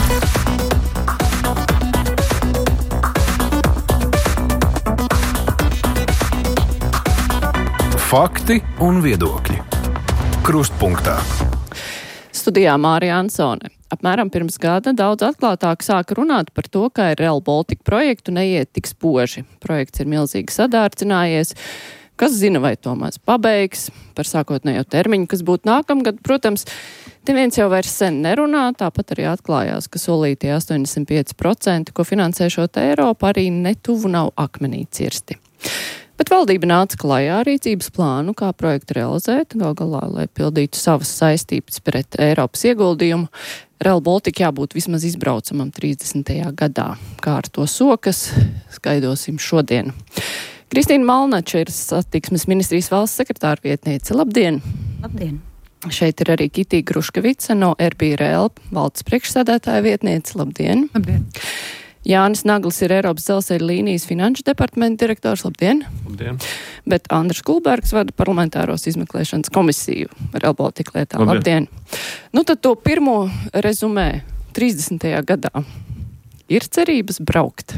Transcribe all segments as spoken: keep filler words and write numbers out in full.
Fakti un viedokļi. Krustpunktā. Studijā Mārija Ansone. Apmēram pirms gada daudz atklātāk sāka runāt par to, ka ar Rail Baltica projektu neiet tik spoži. Projekts ir milzīgi sadārcinājies. Kas zina, vai to maz pabeigs, par sākotnējo termiņu, kas būtu nākamgad. Protams, neviens jau vairs sen nerunā, tāpat arī atklājās, ka solītie astoņdesmit pieci procenti, ko finansēšot Eiropa, arī netuvu nav akmenī cirsti. Bet valdība nāca klajā rīcības plānu, kā projektu realizēt, gal galā, lai pildītu savas saistības pret Eiropas ieguldījumu. Rail Baltica jābūt vismaz izbraucamam trīsdesmitajā gadā. Kā ar to sokas, skaidrosim šodien. Kristīna Malnača ir satiksmes ministrijas valsts sekretāra vietniece. Labdien! Labdien! Šeit ir arī Kitī Gruškevica no R B Rail valdes priekšsēdētāja vietniece. Labdien! Labdien! Jānis Naglis ir Eiropas dzelzceļa līnijas finanšu departamenta direktors. Labdien! Labdien! Bet Andris Kulbergs vada parlamentāros izmeklēšanas komisiju Rail Baltica lietā. Labdien! Labdien! Nu tad to pirmo rezumē trīsdesmitajā gadā. Ir cerības braukt?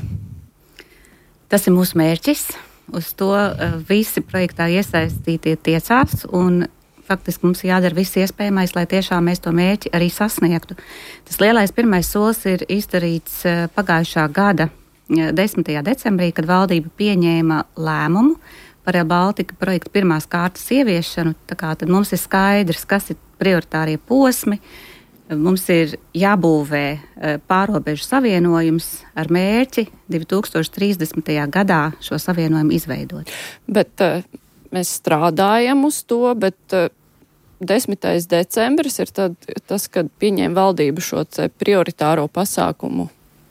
Tas ir mūsu mērķis. Uz to uh, visi projektā iesaistītie tiecās un faktiski mums jādara viss iespējamais, lai tiešām mēs to mērķi arī sasniegtu. Tas lielais pirmais solis ir izdarīts pagājušā gada desmitajā decembrī, kad valdība pieņēma lēmumu par Rail Baltica projektu pirmās kārtas ieviešanu. Tā kā tad mums ir skaidrs, kas ir prioritārie posmi. Mums ir jābūvē pārobežu savienojums ar mērķi divi tūkstoši trīsdesmitajā gadā šo savienojumu izveidot. Bet uh, mēs strādājam uz to, bet uh, desmitais decembris ir tad, tas, kad pieņēma valdību šo prioritāro pasākumu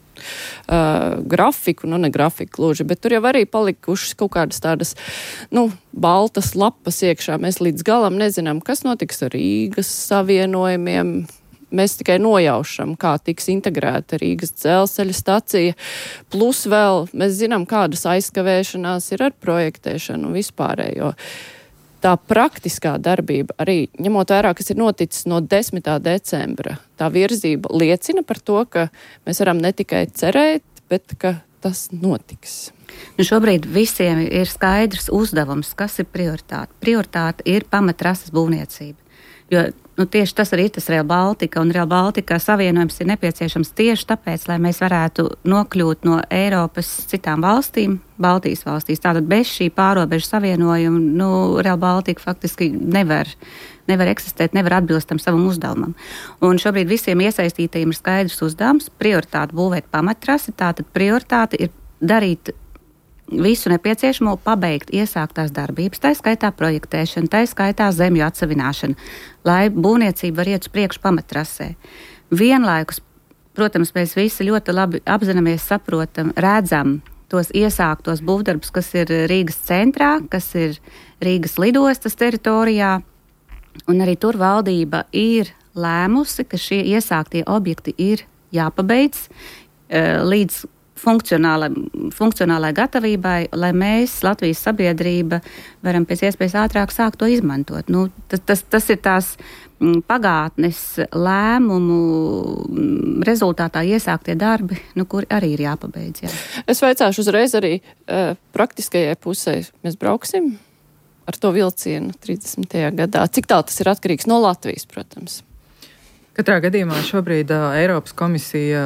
uh, grafiku, nu ne grafiku gluži, bet tur jau arī palikušas kaut kādas tādas, nu, baltas lapas iekšā. Mēs līdz galam nezinām, kas notiks ar Rīgas savienojumiem. Mēs tikai nojaušam, kā tiks integrēta Rīgas dzelzceļa stacija. Plus vēl mēs zinām, kādas aizkavēšanās ir ar projektēšanu vispārējo. Tā praktiskā darbība, arī ņemot vērā, kas ir noticis no desmitā decembra, tā virzība liecina par to, ka mēs varam ne tikai cerēt, bet ka tas notiks. Nu šobrīd visiem ir skaidrs uzdevums, kas ir prioritāte. Prioritāte ir pamatrases būvniecība. Jo nu, tieši tas arī ir tas Rail Baltica, un Rail Baltica savienojums ir nepieciešams tieši tāpēc, lai mēs varētu nokļūt no Eiropas citām valstīm, Baltijas valstīs. Tātad bez šī pārobežu savienojuma, nu, Rail Baltica faktiski nevar, nevar eksistēt, nevar atbilst tam savam uzdevumam. Un šobrīd visiem iesaistītajiem ir skaidrs uzdevums, prioritāte būvēt pamattrasi, tātad prioritāte ir darīt visu nepieciešamo, pabeigt iesāktās darbības, tā skaitā projektēšana, tā skaitā zemju atsavināšana, lai būvniecība var iet uz priekšu pamattrasē. Vienlaikus, protams, mēs visi ļoti labi apzināmies, saprotam, redzam tos iesāktos būvdarbus, kas ir Rīgas centrā, kas ir Rīgas lidostas teritorijā, un arī tur valdība ir lēmusi, ka šie iesāktie objekti ir jāpabeidz līdz funkcionālai, funkcionālai gatavībai, lai mēs, Latvijas sabiedrība, varam pēc iespējas ātrāk sākt to izmantot. Nu, tas, tas, tas ir tās pagātnes lēmumu rezultātā iesāktie darbi, nu, kuri arī ir jāpabeidz. Jā. Es vaicāšu uzreiz arī uh, praktiskajai pusē. Mēs brauksim ar to vilcienu trīsdesmitajā gadā. Cik tā tas ir atkarīgs no Latvijas, protams? Katrā gadījumā šobrīd uh, Eiropas komisija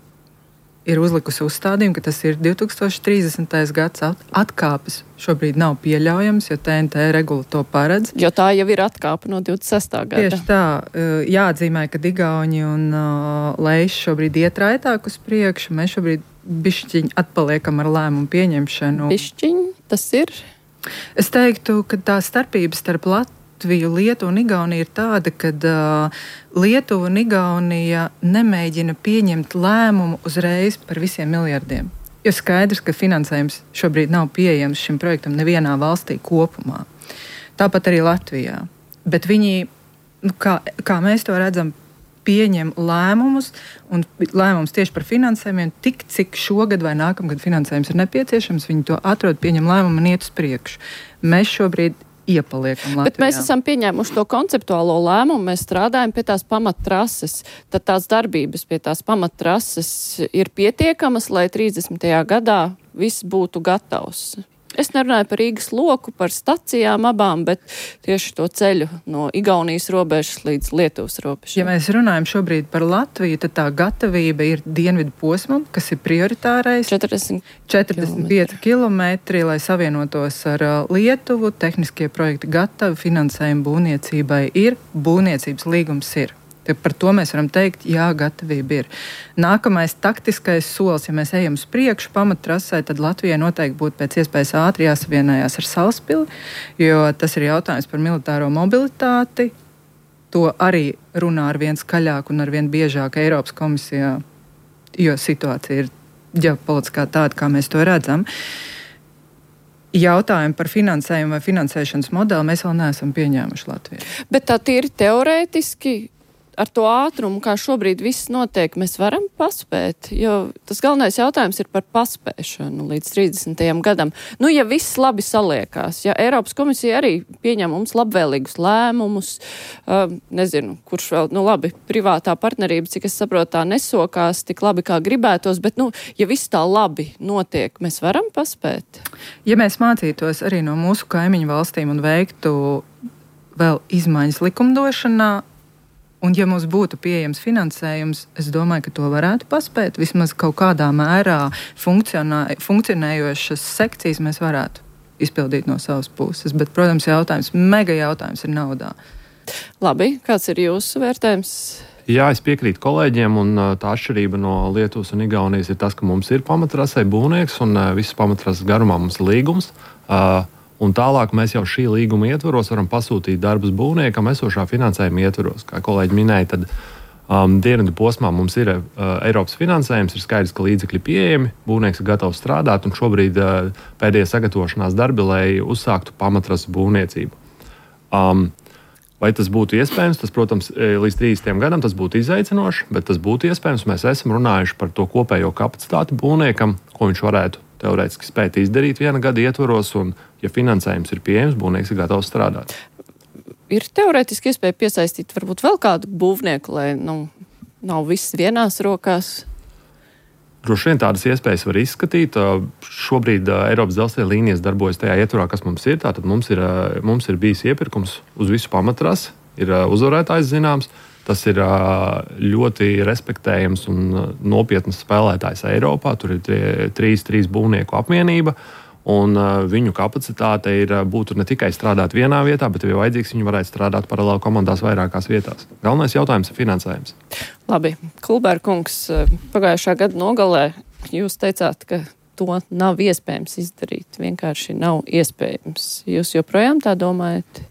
ir uzlikusi uzstādījumu, ka tas ir divi tūkstoši trīsdesmitais gads. Atkāpes šobrīd nav pieļaujams, jo T N T regula to paredz. Jo tā jau ir atkāpe no divdesmit sestā gada. Tieši tā. Jāatzīmē, ka Igauni un uh, Leiši šobrīd iet raitāk uz priekšu. Mēs šobrīd bišķiņ atpaliekam ar lēmumu pieņemšanu. Bišķiņ, tas ir? Es teiktu, ka tā starpība starp Latviju, Lietuva un Igaunija ir tāda, ka uh, Lietuva un Igaunija nemēģina pieņemt lēmumu uzreiz par visiem miljardiem. Jo skaidrs, ka finansējums šobrīd nav pieejams šim projektam nevienā valstī kopumā. Tāpat arī Latvijā. Bet viņi, nu, kā, kā mēs to redzam, pieņem lēmumus un lēmumus tieši par finansējumiem, tik cik šogad vai nākamgad finansējums ir nepieciešams, viņi to atrod, pieņem lēmumu un iet uz priekšu. Mēs šobrīd iepaliekam Latvijā. Bet mēs esam pieņēmuši to konceptuālo lēmumu, mēs strādājam pie tās pamattrases, tad tās darbības pie tās pamattrases ir pietiekamas, lai trīsdesmitajā gadā viss būtu gatavs. Es nerunāju par Rīgas loku, par stacijām abām, bet tieši to ceļu no Igaunijas robežas līdz Lietuvas robežai. Ja mēs runājam šobrīd par Latviju, tad tā gatavība ir dienvidu posmam, kas ir prioritārais. četrdesmit pieci kilometri, lai savienotos ar Lietuvu. Tehniskie projekti gatavi, finansējumi būvniecībai ir, būvniecības līgums ir. Par to mēs varam teikt, jā, gatavība ir. Nākamais taktiskais solis, ja mēs ejam uz priekšu pamattrasē, tad Latvijai noteikti būtu pēc iespējas ātri jāsavienojās ar Salaspili, jo tas ir jautājums par militāro mobilitāti. To arī runā ar vien skaļāk un ar vien biežāk Eiropas komisijā, jo situācija ir ģeopolitiskā tāda, kā mēs to redzam. Jautājumu par finansējumu vai finansēšanas modeli mēs vēl neesam pieņēmuši Latvijā. Bet tā tīri teorētiski ar to ātrumu, kā šobrīd viss notiek, mēs varam paspēt, jo tas galvenais jautājums ir par paspēšanu līdz trīsdesmitajam gadam. Nu, ja viss labi saliekās, ja Eiropas komisija arī pieņem mums labvēlīgus lēmumus, uh, nezinu, kurš vēl, nu labi, privātā partnerība, cik es saprotu, tā nesokās tik labi, kā gribētos, bet, nu, ja viss tā labi notiek, mēs varam paspēt? Ja mēs mācītos arī no mūsu kaimiņu valstīm un veiktu vēl izmaiņas likumdošanā, un ja mums būtu pieejams finansējums, es domāju, ka to varētu paspēt. Vismaz kaut kādā mērā funkcionē, funkcionējošas sekcijas mēs varētu izpildīt no savas puses. Bet, protams, jautājums, mega jautājums ir naudā. Labi, kāds ir jūsu vērtējums? Jā, es piekrītu kolēģiem, un tā atšķirība no Lietuvas un Igaunijas ir tas, ka mums ir pamatrasē būvnieks, un visas pamatrases garumā mums ir līgums. Uh, Un tālāk mēs jau šī līguma ietvaros varam pasūtīt darbus būvniekam esošā finansējuma ietvaros. Kā kolēģi minēja, tad um, dienvidu posmā mums ir uh, Eiropas finansējums, ir skaidrs, ka līdzekļi pieejami, būvnieks ir gatavs strādāt, un šobrīd uh, pēdējie sagatavošanās darbi, lai uzsāktu pamatrasu būvniecību. Um, vai tas būtu iespējams? Tas, protams, līdz trīsdesmitajam gadam tas būtu izaicinoši, bet tas būtu iespējams. Mēs esam runājuši par to kopējo kapacitāti būvniekam, ko viņš varētu teorētiski spēt izdarīt viena gada ietvaros, un, ja finansējums ir pieejams, būvnieks ir gatavs strādāt. Ir teorētiski iespēja piesaistīt varbūt vēl kādu būvnieku, lai nu, nav viss vienās rokās? Droši vien tādas iespējas var izskatīt. Šobrīd Eiropas dzelzceļa līnijas darbojas tajā ietvarā, kas mums ir. Tātad mums ir, mums ir bijis iepirkums uz visu pamatrasi, ir uzvarētājs zināms. Tas ir ļoti respektējams un nopietns spēlētājs Eiropā. Tur ir trīs, trīs būvnieku apvienība, un viņu kapacitāte ir būt ne tikai strādāt vienā vietā, bet, ja vajadzīgs, viņi varētu strādāt paralēli komandās vairākās vietās. Galvenais jautājums ir finansējums. Labi, Kulbēr kungs, pagājušā gada nogalē jūs teicāt, ka to nav iespējams izdarīt. Vienkārši nav iespējams. Jūs joprojām tā domājat?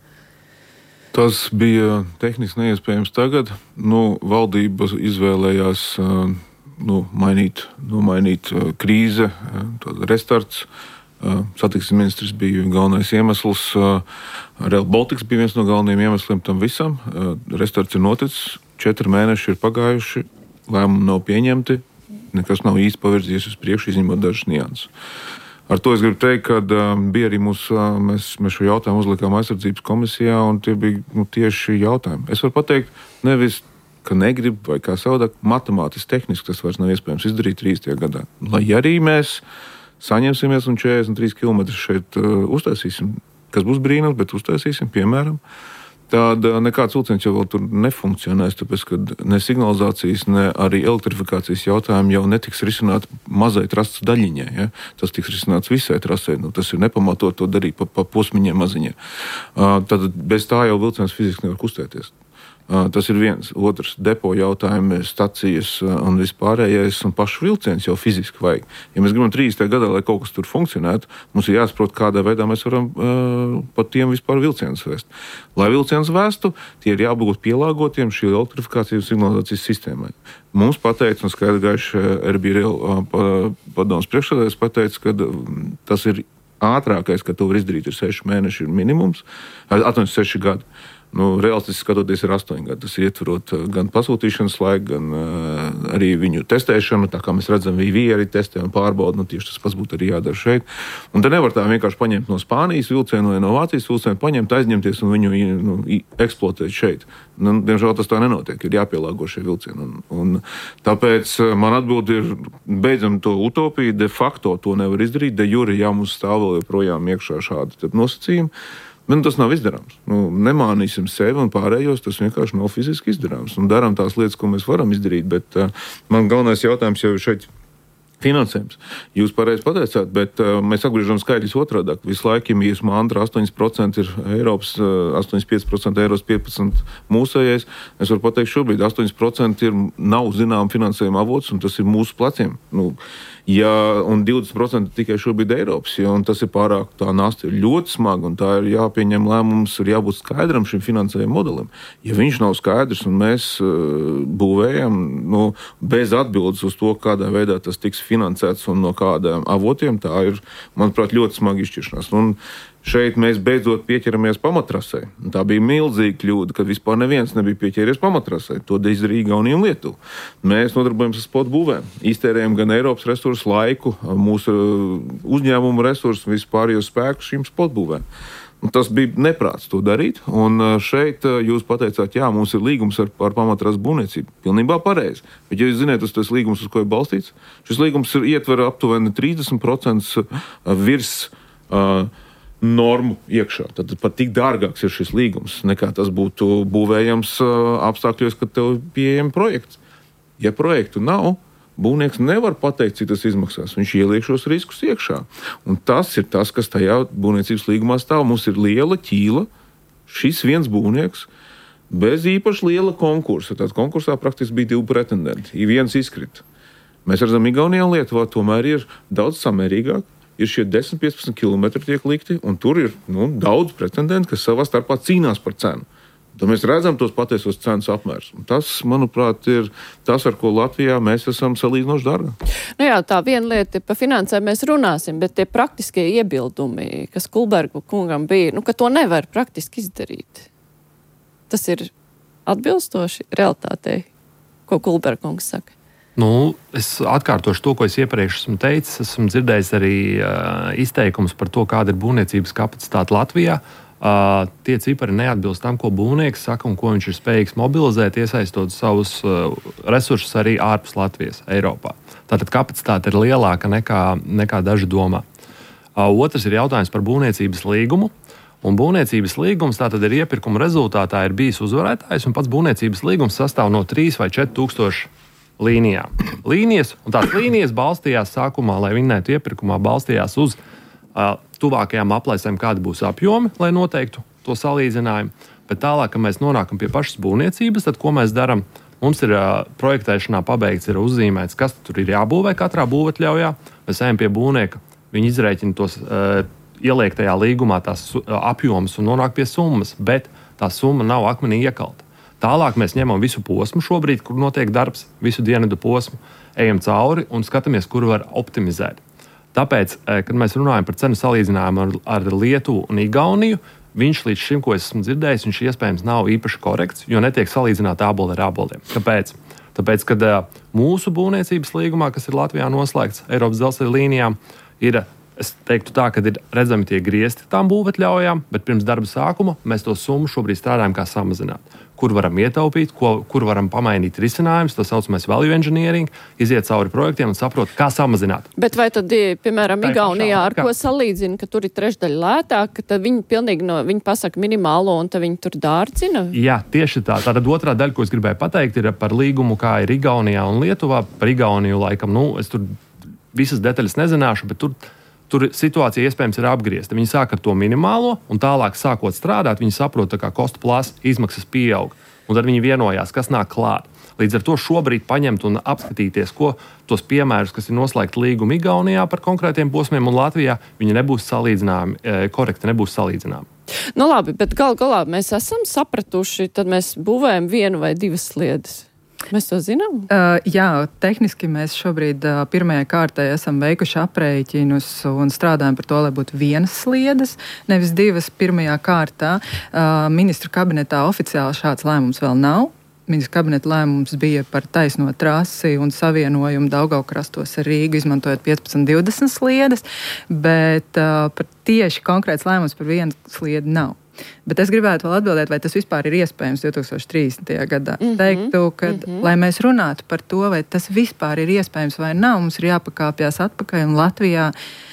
Tas bija tehniski neiespējams tagad. Nu, valdība izvēlējās nu, mainīt, nomainīt krīze, restarts. Satiksmes ministrs bija galvenais iemesls. Rail Baltica bija viens no galvenajiem iemesliem tam visam. Restarts ir noticis, četri mēneši ir pagājuši, lēmumi nav pieņemti, nekas nav īsti pavirzījies uz priekšu, izņemot dažas nianses. Ar to es gribu teikt, ka uh, bija arī mūsu, uh, mēs, mēs šo jautājumu uzlikām aizsardzības komisijā, un tie bija nu, tieši jautājumi. Es varu pateikt, nevis, ka negribu vai kā savādāk, matemātiski, tehniski tas vairs nav iespējams izdarīt trīsdesmitajā gadā. Lai arī mēs saņemsimies un četrdesmit trīs kilometrus šeit uh, uztaisīsim, kas būs brīnums, bet uztaisīsim, piemēram, tad nekāds vilciens jau vēl tur nefunkcionēs, tāpēc, ka ne signalizācijas, ne arī elektrifikācijas jautājumi jau netiks risināti mazai trases daļiņai. Ja? Tas tiks risināts visai trasē. Nu, tas ir nepamatot to darīt pa, pa posmiņiem maziņiem. Uh, tad bez tā jau vilciens fiziski nevar kustēties. Uh, tas ir viens. Otrs, depo jautājumi, stacijas uh, un vispārējais, un pašu vilciens jau fiziski vajag. Ja mēs gribam trīsdesmitajā gadā, lai kaut kas tur funkcionētu, mums ir jāsaprot, kādā veidā mēs varam uh, pat tiem vispār vilcienus vēst. Lai vilcienus vēstu, tie ir jābūt pielāgotiem šī elektrifikācijas un signalizācijas sistēmai. Mums pateica, un skaidri gaiši R B Rail uh, padomus priekšsēdētājs pateica, ka tas ir ātrākais, ka to var izdarīt, ir seši mēneši ir minimums, atvainojiet, seši gadi. Nu, realistiski skatoties ir astoņi gadi. Tas ietverot gan pasūtīšanas laiku, gan uh, arī viņu testēšanu. Tā kā mēs redzam, V V arī testē un pārbauda, nu tieši tas pats būtu arī jādara šeit. Un te nevar tā vienkārši paņemt no Spānijas vilcienu vai no Vācijas vilcienu, paņemt, aizņemties un viņu nu, eksploatēt šeit. Nu, diemžēl tas tā nenotiek, ir jāpielāgo šie vilcieni. Un, un tāpēc man atbildi ir, beidzam to utopiju, de facto to nevar izdarīt, de jure, jā, mums stāv vēl joprojām iekšā šādi nosacījumi. Bet tas nav izdarāms. Nu, nemānīsim sevi un pārējos, tas vienkārši nav fiziski izdarāms. Un darām tās lietas, ko mēs varam izdarīt, bet uh, man galvenais jautājums jau ir šeit finansējums. Jūs pareizi pateicāt, bet uh, mēs atgriežam skaidrs otrādāk. Visu laiku ir mantra astoņi procenti ir Eiropas, uh, astoņdesmit pieci procenti Eiropas, piecpadsmit procenti mūsējais. Es varu pateikt šobrīd, astoņi procenti ir nav zinām finansējuma avots, un tas ir mūsu pleciem. Nu, ja, un divdesmit procenti tikai šobrīd Eiropas, ja, un tas ir pārāk, tā nasta ir ļoti smaga, un tā ir jāpieņem lēmums, ir jābūt skaidram šim finansējuma modelim. Ja viņš nav skaidrs, un mēs uh, būvējam nu, bez atbildes uz to, kādā veidā tas tiks finansēts un no kādiem avotiem, tā ir, manuprāt, ļoti smagi izšķiršanās. Un šeit mēs beidzot pieķeramies pamatrasē. Un tā bija milzīga kļūda, kad vispār neviens nebija pieķēries pamatrasē. To izdarīja Igaunija un Lietuva. Mēs nodarbojamies ar spotu būvēm. Iztērējam gan Eiropas resursu laiku, mūsu uzņēmumu resursu, vispārējos spēkus šīm spotu būvēm. Un tas bija neprāts to darīt, un šeit jūs pateicāt, jā, mums ir līgums ar, ar pamatrasu būvniecību. Pilnībā pareizi. Bet, ja jūs zināt, tas ir līgums, uz ko ir balstīts, šis līgums ir ietver aptuveni trīsdesmit procenti virs uh, normu iekšā. Tad pat tik dārgāks ir šis līgums, nekā tas būtu būvējams uh, apstākļos, kad tev pieejam projekts. Ja projektu nav, būvnieks nevar pateikt, cik tas izmaksās. Viņš ieliek šos riskus iekšā. Un tas ir tas, kas tajā būvniecības līgumā stāv. Mums ir liela ķīla, šis viens būvnieks, bez īpaši liela konkursa. Tad konkursā praktiski bija divi pretendenti. I viens izkrita. Mēs redzam, Igaunijā un Lietuvā tomēr ir daudz samērīgāk. Ir šie desmit līdz piecpadsmit kilometri tiek likti, un tur ir nu, daudz pretendentu, kas savā starpā cīnās par cenu. Tad mēs redzam tos patiesos cenas apmērs. Un tas, manuprāt, ir tas, ar ko Latvijā mēs esam salīdzinoši dārgi. Nu jā, tā viena lieta, pa finansēm mēs runāsim, bet tie praktiskie iebildumi, kas Kulbergu kungam bija, nu, ka to nevar praktiski izdarīt. Tas ir atbilstoši realitātei, ko Kulberga kungs saka. Nu, es atkārtošu to, ko es iepriekš esmu teicis. Esmu dzirdējis arī uh, izteikumus par to, kāda ir būvniecības kapacitāte Latvijā. Uh, tie cipari neatbilst tam, ko būvnieks saka un ko viņš ir spējīgs mobilizēt, iesaistot savus uh, resursus arī ārpus Latvijas, Eiropā. Tātad kapacitāte ir lielāka nekā, nekā daži domā. Uh, otrs ir jautājums par būvniecības līgumu. Un būvniecības līgums tātad ir iepirkuma rezultātā ir bijis uzvarētājs, un pats būvniecības līgums sastāv no trīs vai četri tūkstoši līnijām. Līnijas, un tās līnijas balstījās sākumā, lai vinnētu iepirkumā, balstījās uz uh, tuvākajām aplēsēm, kādi būs apjomi, lai noteiktu to salīdzinājumu. Bet tālāk, kad mēs nonākam pie pašas būvniecības, tad ko mēs darām? Mums ir uh, projektēšanā pabeigts, ir uzzīmēts, kas tur ir jābūvē katrā būvatļaujā. Mēs ejam pie būvnieka, viņi izrēķina tos uh, ieliek tajā līgumā tās uh, apjomas un nonāk pie summas, bet tā summa nav akmenī iekalta. Tālāk mēs ņemam visu posmu šobrīd, kur notiek darbs, visu dienedu posmu, ejam cauri un skatāmies, kur var optimizēt. Tāpēc, kad mēs runājam par cenu salīdzinājumu ar, ar Lietuvu un Igauniju, viņš līdz šim, ko esmu dzirdējis, viņš iespējams nav īpaši korekts, jo netiek salīdzināti āboli ar āboliem. Kāpēc? Tāpēc, kad mūsu būvniecības līgumā, kas ir Latvijā noslēgts Eiropas dzelzceļa līnijām, ir, es teiktu tā, ka ir redzami tie griezti tām būvatļaujām, bet pirms darba sākuma mēs to summu šobrīd strādājam kā samazināt. Kur varam ietaupīt, ko, kur varam pamainīt risinājumus, tas saucamais value engineering, iziet cauri projektiem un saprot, kā samazināt. Bet vai tad, piemēram, Igaunijā, ar ko salīdzina, ka tur ir trešdaļa lētāk, ka tad viņi pilnīgi no, viņi pasaka minimālo un tad viņi tur dārcina? Jā, tieši tā. Tātad otrā daļa, ko es gribēju pateikt, ir par līgumu, kā ir Igaunijā un Lietuvā. Par Igauniju laikam, nu, es tur visas detaļas nezināšu, bet tur Tur situācija iespējams ir apgriezta. Viņi sāk ar to minimālo, un tālāk sākot strādāt, viņi saprot, ka kostu plāsa izmaksas pieaug. Un tad viņi vienojās, kas nāk klāt. Līdz ar to šobrīd paņemt un apskatīties, ko tos piemērus, kas ir noslēgti līgumi Igaunijā par konkrētiem posmiem un Latvijā, viņi nebūs salīdzināmi, korekti nebūs salīdzināmi. Nu labi, bet gal galā mēs esam sapratuši, tad mēs būvējam vienu vai divas sliedes. Mēs to zinām? Uh, jā, tehniski mēs šobrīd uh, pirmajai kārtai esam veikuši aprēķinus un strādājam par to, lai būtu vienas sliedes, nevis divas pirmajā kārtā. Uh, ministru kabinetā oficiāli šāds lēmums vēl nav. Ministra kabineta lēmums bija par taisno trasi un savienojumu Daugavkrastos ar Rīgu, izmantojot piecpadsmit divdesmit sliedes, bet uh, par tieši konkrēts lēmums par vienu sliedi nav. Bet es gribētu vēl atbildēt, vai tas vispār ir iespējams divtūkstoš trīsdesmitajā gadā. Mm -hmm. Teiktu, ka, mm -hmm. lai mēs runātu par to, vai tas vispār ir iespējams vai nav, mums ir jāpakāpjas atpakaļ, un Latvijā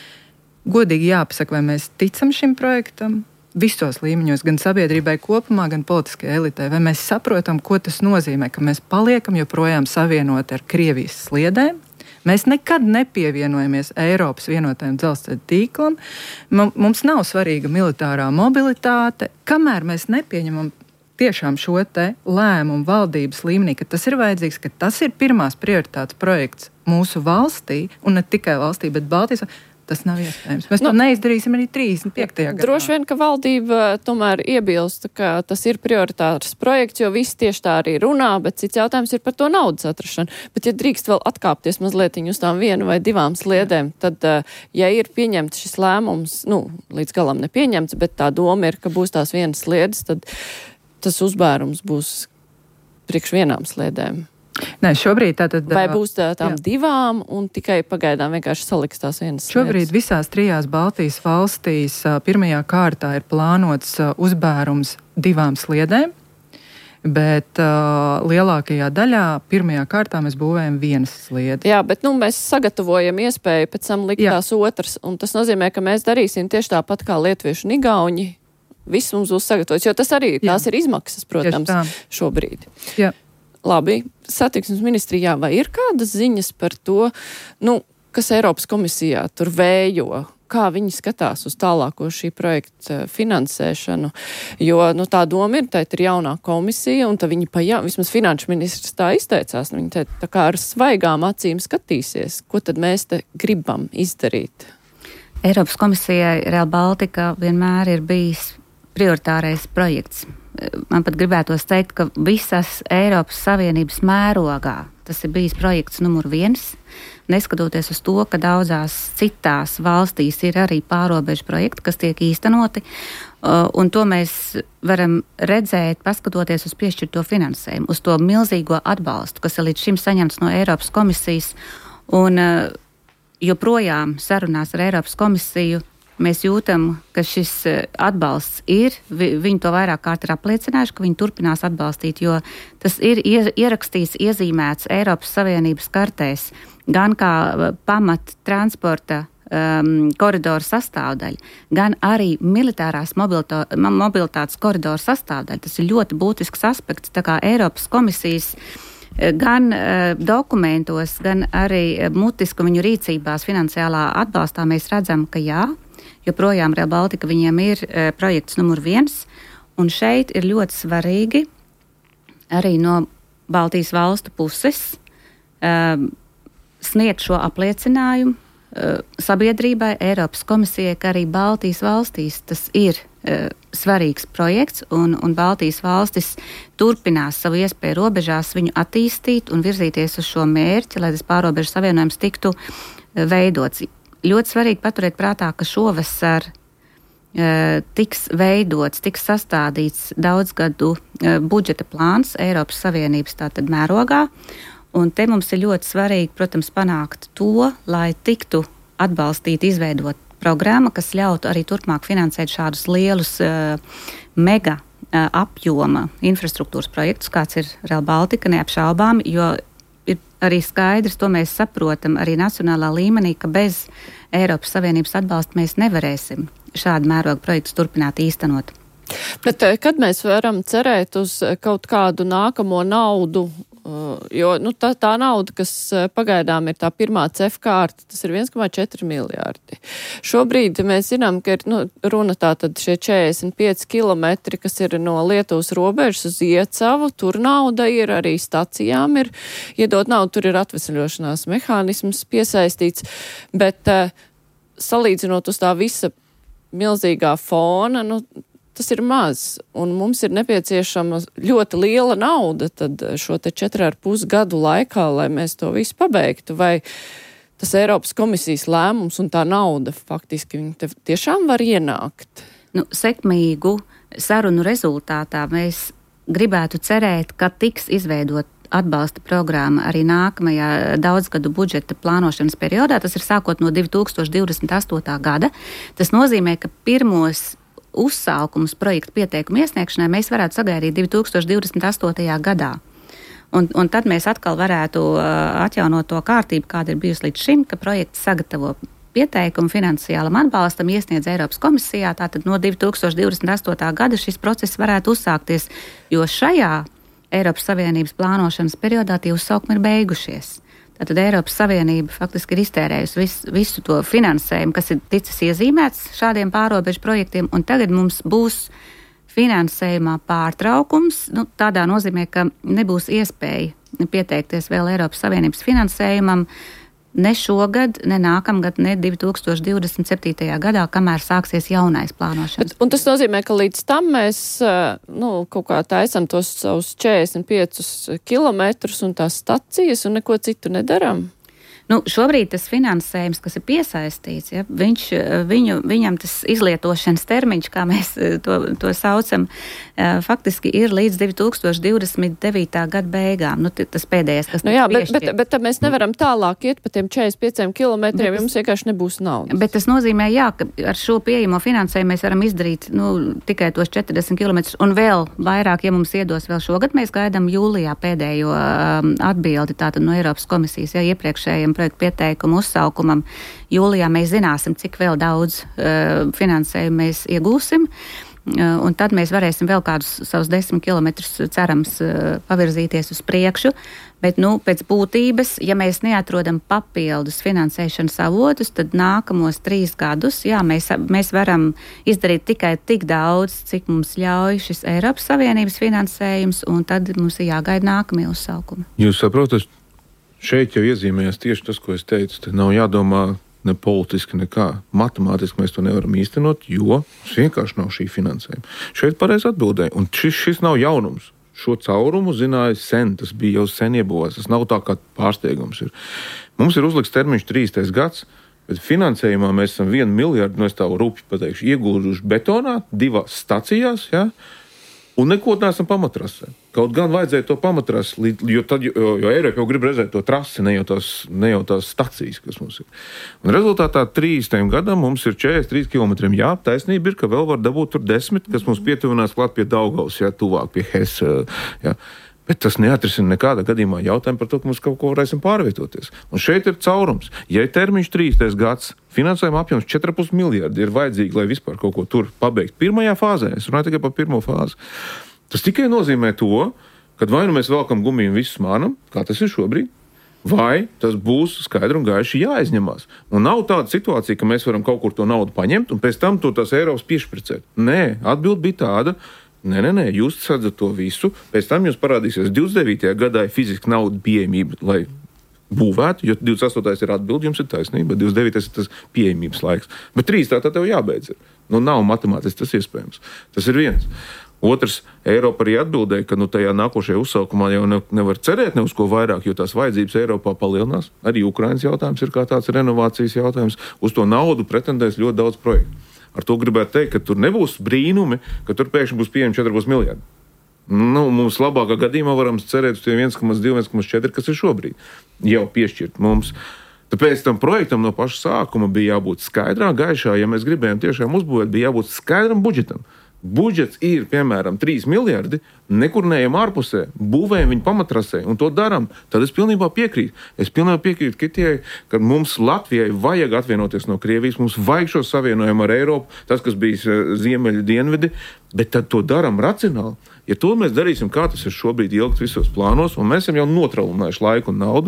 godīgi jāpasaka, vai mēs ticam šim projektam visos līmeņos, gan sabiedrībai kopumā, gan politiskajai elitei. Vai mēs saprotam, ko tas nozīmē, ka mēs paliekam joprojām savienoti ar Krievijas sliedēm? Mēs nekad nepievienojamies Eiropas vienotajam dzelzceļa tīklam. Mums nav svarīga militārā mobilitāte, kamēr mēs nepieņemam tiešām šo te lēmumu valdības līmenī, ka tas ir vajadzīgs, ka tas ir pirmās prioritātes projekts mūsu valstī, un ne tikai valstī, bet Baltijas. Tas nav iespējams. Mēs nu, to neizdarīsim arī trīsdesmit piektajā gadā. Droši vien, ka valdība tomēr iebilst, ka tas ir prioritārs projekts, jo visi tieši tā arī runā, bet cits jautājums ir par to naudas atrašanu. Bet, ja drīkst vēl atkāpties mazliet uz tām vienu vai divām sliedēm, tad, ja ir pieņemts šis lēmums, nu, līdz galam nepieņemts, bet tā doma ir, ka būs tās vienas sliedes, tad tas uzbērums būs priekš vienām sliedēm. Nē, šobrīd tātad... Vai būs tā, tām jā. divām un tikai pagaidām vienkārši saliks tās vienas Šobrīd sliedas? Visās trijās Baltijas valstīs pirmajā kārtā ir plānots uzbērums divām sliedēm, bet uh, lielākajā daļā pirmajā kārtā mēs būvējam vienas sliedes. Jā, bet nu, mēs sagatavojam iespēju pēc tam likt jā. tās otras, un tas nozīmē, ka mēs darīsim tieši tāpat kā lietuvieši un igauņi. Viss mums būs sagatavots, jo tas arī tās jā. ir izmaksas, protams, šobrīd. Jā. Labi, satiksmes ministrijā vai ir kādas ziņas par to, nu, kas Eiropas komisijā tur vējo, kā viņi skatās uz tālāko šī projekta finansēšanu, jo, nu, tā doma ir, tā ir jaunā komisija, un tā viņi pa jā, vismaz finanšu ministrs tā izteicās, viņi te tā kā ar svaigām acīm skatīsies, ko tad mēs te gribam izdarīt. Eiropas komisijai Rail Baltica vienmēr ir bijis prioritārais projekts. Man pat gribētos teikt, ka visas Eiropas Savienības mērogā tas ir bijis projekts numur viens, neskatoties uz to, ka daudzās citās valstīs ir arī pārobežu projekti, kas tiek īstenoti, un to mēs varam redzēt, paskatoties uz piešķirto finansējumu, uz to milzīgo atbalstu, kas ir līdz šim saņemts no Eiropas komisijas, un joprojām sarunās ar Eiropas komisiju mēs jūtam, ka šis atbalsts ir, vi, viņi to vairāk kārt ir apliecinājuši, ka viņi turpinās atbalstīt, jo tas ir ierakstīts, iezīmēts Eiropas Savienības kartēs, gan kā pamat transporta um, koridoru sastāvdaļa, gan arī militārās mobilitā, mobilitātes koridoru sastāvdaļa. Tas ir ļoti būtisks aspekts, tā kā Eiropas komisijas gan uh, dokumentos, gan arī mutiski viņu rīcībās finansiālā atbalstā mēs redzam, ka jā, joprojām Rail Baltica viņiem ir e, projekts numur viens, un šeit ir ļoti svarīgi arī no Baltijas valstu puses e, sniegt šo apliecinājumu e, sabiedrībai, Eiropas komisijai, ka arī Baltijas valstīs tas ir e, svarīgs projekts, un, un Baltijas valstis turpinās savu iespēju robežās viņu attīstīt un virzīties uz šo mērķi, lai tas pārobežu savienojums tiktu e, veidots. Ļoti svarīgi paturēt prātā, ka šovasar e, tiks veidots, tiks sastādīts daudzgadu e, budžeta plāns Eiropas Savienības tātad mērogā, un te mums ir ļoti svarīgi, protams, panākt to, lai tiktu atbalstīta, izveidot programma, kas ļautu arī turpmāk finansēt šādus lielus e, mega e, apjoma infrastruktūras projektus, kāds ir Rail Baltica, neapšaubām, jo ir arī skaidrs, to mēs saprotam arī nacionālā līmenī, ka bez Eiropas Savienības atbalsta mēs nevarēsim šādu mērogu projektus turpināt īstenot. Bet kad mēs varam cerēt uz kaut kādu nākamo naudu, jo nu, tā, tā nauda, kas pagaidām ir tā pirmā C E F kārta, tas ir viens komats četri miljārdi. Šobrīd mēs zinām, ka ir nu, runa tātad šie četrdesmit pieci kilometri, kas ir no Lietuvas robežas uz Iecavu, tur nauda ir, arī stacijām ir iedot naudu, tur ir atvesļošanās mehānisms piesaistīts, bet uh, salīdzinot uz tā visa milzīgā fona, nu, tas ir maz, un mums ir nepieciešama ļoti liela nauda, tad šo te četru ar pus gadu laikā, lai mēs to visu pabeigtu, vai tas Eiropas komisijas lēmums un tā nauda faktiski viņi te tiešām var ienākt? Nu, sekmīgu sarunu rezultātā mēs gribētu cerēt, ka tiks izveidot atbalsta programma arī nākamajā daudzgadu budžeta plānošanas periodā. Tas ir sākot no divi tūkstoši divdesmit astotā gada. Tas nozīmē, ka pirmos uzsākumus projektu pieteikumu iesniegšanai mēs varētu sagaidīt divi tūkstoši divdesmit astotajā gadā. Un, un tad mēs atkal varētu uh, atjaunot to kārtību, kāda ir bijusi līdz šim, ka projekts sagatavo pieteikumu finansiālam atbalstam, iesniedz Eiropas komisijā. Tātad no divi tūkstoši divdesmit astotā gada šis process varētu uzsākties, jo šajā Eiropas Savienības plānošanas periodā tie uzsaukumi ir beigušies. Tātad Eiropas Savienība faktiski ir iztērējusi vis, visu to finansējumu, kas ir ticis iezīmēts šādiem pārobežu projektiem, un tagad mums būs finansējumā pārtraukums, nu, tādā nozīmē, ka nebūs iespēja pieteikties vēl Eiropas Savienības finansējumam ne šogad, ne nākamgad, ne divi tūkstoši divdesmit septītajā gadā, kamēr sāksies jaunais plānošanas. Bet, un tas nozīmē, ka līdz tam mēs nu, kaut kā taisam tos savus četrdesmit piecus kilometrus un tās stacijas un neko citu nedaram? Nu, šobrīd tas finansējums, kas ir piesaistīts, ja, viņš, viņu, viņam tas izlietošanas termiņš, kā mēs to, to saucam, faktiski ir līdz divi tūkstoši divdesmit devītā gada beigām. Nu, tas pēdējais, kas nu, jā, bet, bet, bet tad mēs nevaram tālāk iet pa tiem četrdesmit pieciem kilometriem, ja mums vienkārši nebūs naudas. Bet tas nozīmē, jā, ka ar šo pieejamo finansējumu mēs varam izdarīt nu, tikai tos četrdesmit kilometrus un vēl vairāk, ja mums iedos vēl šogad, mēs gaidām jūlijā pēdējo um, atbildi tātad no Eiropas komisijas, ja iepriekšējiem projektu pieteikumu uzsaukumam. Jūlijā mēs zināsim, cik vēl daudz uh, finansējumu mēs iegūsim, uh, un tad mēs varēsim vēl kādus savus desmit kilometrus cerams uh, pavirzīties uz priekšu, bet, nu, pēc būtības, ja mēs neatrodam papildus finansēšanas avotus, tad nākamos trīs gadus, jā, mēs, mēs varam izdarīt tikai tik daudz, cik mums ļauj šis Eiropas Savienības finansējums, un tad mums ir jāgaida nākamie uzsaukumi. Jūs saprotat? Šeit jau iezīmējās tieši tas, ko es teicu. Te nav jādomā ne politiski, nekā. Matemātiski mēs to nevaram īstenot, jo vienkārši nav šī finansējuma. Šeit pareizi atbildēja. Un šis, šis nav jaunums. Šo caurumu zināja sen. Tas bija jau sen iebūvēts. Tas nav tā, kā pārsteigums ir. Mums ir uzlikts termiņš trīsdesmit gads, bet finansējumā mēs esam vienu miljardu, no es tā rupi pateikšu, iegūruši betonā, divās stacijās, ja? Un neko neesam pamatrasē. Kaut gan vajadzēja to pamatrasi, jo, tad, jo, jo Eiropa jau grib redzēt to trasi, ne jau tās, ne jau tās stacijas, kas mums ir. Un rezultātā trīsdesmit gadam mums ir četrdesmit trīs kilometriem. Jā, taisnība ir, ka vēl var dabūt tur desmit, kas mums pietuvinās klāt pie Daugavas, jā, tuvāk pie Hesa, jā. Bet tas neatrisina nekādā gadījumā jautājumu par to, ka mums kaut ko varēsim pārvietoties. Un šeit ir caurums. Ja ir termiņš trīsdesmit gads, finansējuma apjoms četri ar pus miljardi ir vajadzīgi, lai vispār kaut ko tur pabeigt. Pirmajā fāzē, es runāju tikai par pirmo fāzi. Tas tikai nozīmē to, ka vai nu mēs velkam gumiju un visu smānam, kā tas ir šobrīd, vai tas būs skaidri un gaiši jāizņemās. Un nav tāda situācija, ka mēs varam kaut kur to naudu paņemt un pēc tam to tās Eiropas piešpricēt. Nē, atbild bija tāda. Nē, nē, nē, jūs sadzat to visu, pēc tam jums parādīsies divdesmit devītajā gadā fiziski nauda pieejamība, lai būvētu, jo divdesmit astotais ir atbildi, jums ir taisnība, bet divdesmit devītais ir tas pieejamības laiks. Bet trīs tā tā tev jābeidz ir. Nu, nav matemātiski tas iespējams. Tas ir viens. Otrs, Eiropa arī atbildēja, ka nu, tajā nākošajā uzsaukumā jau ne, nevar cerēt ne uz ko vairāk, jo tās vajadzības Eiropā palielinās. Arī Ukrainas jautājums ir kā tāds renovācijas jautājums. Uz to naudu pretendēs ļoti daudz projektu. Ar to gribētu teikt, ka tur nebūs brīnumi, ka tur pēkšņi būs pieejami četri miljardi. Nu, mums labākā gadījumā varam cerēt uz tie viens komats divi, viens komats četri, kas ir šobrīd jau piešķirt mums. Tāpēc tam projektam no paša sākuma bija jābūt skaidrā, gaišā, ja mēs gribējām tiešām uzbūvēt, bija jābūt skaidram budžetam. Budžets ir, piemēram, trīs miljardi, nekur neejam ārpusē, būvējam viņu pamatrasē un to daram, tad es pilnībā piekrītu. Es pilnībā piekrītu Kitijai, ka mums Latvijai vajag atvienoties no Krievijas, mums vajag šo savienojumu ar Eiropu, tas, kas bija ziemeļu dienvidi, bet tad to daram racionāli. Ja to mēs darīsim, kā tas ir šobrīd ilgt visos plānos, un mēs esam jau notrauminājuši laiku un naudu,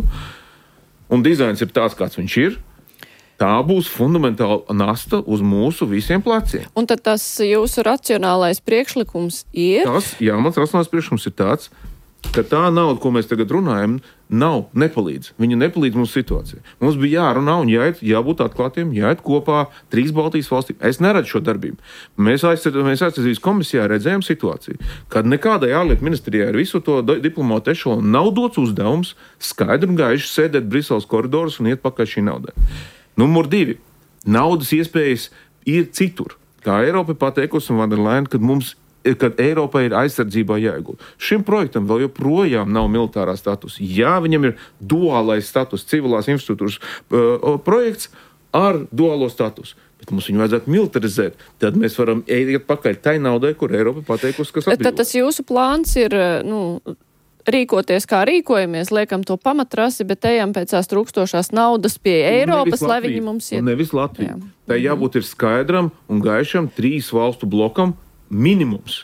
un dizains ir tāds, kāds viņš ir, tā būs fundamentāla nasta uz mūsu visiem pleciem. Un tad tas jūsu racionālais priekšlikums ir? Tas, jā, mans racionālais priekšlikums ir tāds, ka tā nauda, ko mēs tagad runājam, nav, nepalīdz. Viņa nepalīdz mums situācijai. Mums bija jārunā un jāiet, jābūt atklātiem, jāiet kopā trīs Baltijas valstīm. Es neredzu šo darbību. Mēs aizsardzības komisijā redzējām situāciju, kad nekādai ārlietu ministrijai ar visu to diplomātu ešalonu nav dots uzdevums skaidri un gaiši sēdēt Briseles koridoros un iet pakaļ šī naudai. Numur divi. Naudas iespējas ir citur. Kā Eiropa ir pateikusi un Vanderlaina, kad mums kad Eiropai ir aizsardzībā jāiegūt. Šim projektam vēl joprojām nav militārā status. Jā, viņam ir duālais status, civilās infrastruktūras uh, projekts ar duālo statusu. Bet mums viņu vajadzētu militarizēt. Tad mēs varam iet pakaļ tai naudai, kur Eiropa pateikusi, kas atbilst. Tad tas jūsu plāns ir, nu, rīkoties kā rīkojamies, liekam to pamatrasi, bet ejam pēc tās trūkstošās naudas pie Eiropas, lai viņi mums iet. Un nevis Latvija. Tā jābūt ir skaidram un gaišam trīs valstu blokam minimums.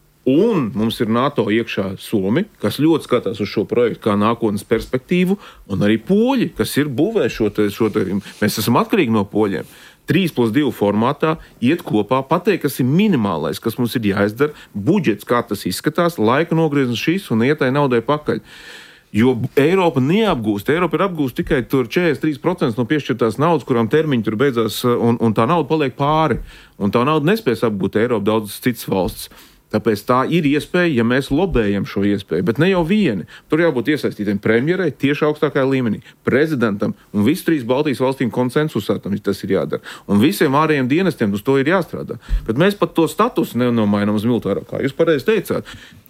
Un mums ir NATO iekšā Somi, kas ļoti skatās uz šo projektu kā nākotnes perspektīvu, un arī poļi, kas ir būvē šo te, šo te, mēs esam atkarīgi no poļiem. trīs plus divi formātā iet kopā, pateikt, kas ir minimālais, kas mums ir jāizdara, budžets, kā tas izskatās, laika nogriezums šis un ietai naudai pakaļ. Jo Eiropa neapgūst. Eiropa ir apgūst tikai tur četrdesmit trīs procenti no piešķirtās naudas, kurām termiņi tur beidzās, un, un tā nauda paliek pāri. Un tā nauda nespēs apgūt Eiropa daudzas citas valsts. Tāpēc tā ir iespēja, ja mēs lobējam šo iespēju, bet ne jau vieni. Tur jābūt iesaistītiem premjerai tieši augstākajā līmenī, prezidentam un visu trīs Baltijas valstīm konsensusā tam tas ir jādara. Un visiem ārējiem dienestiem uz to ir jāstrādā. Bet mēs pat to statusu nenomainām uz militāro, kā jūs pareizi teicāt.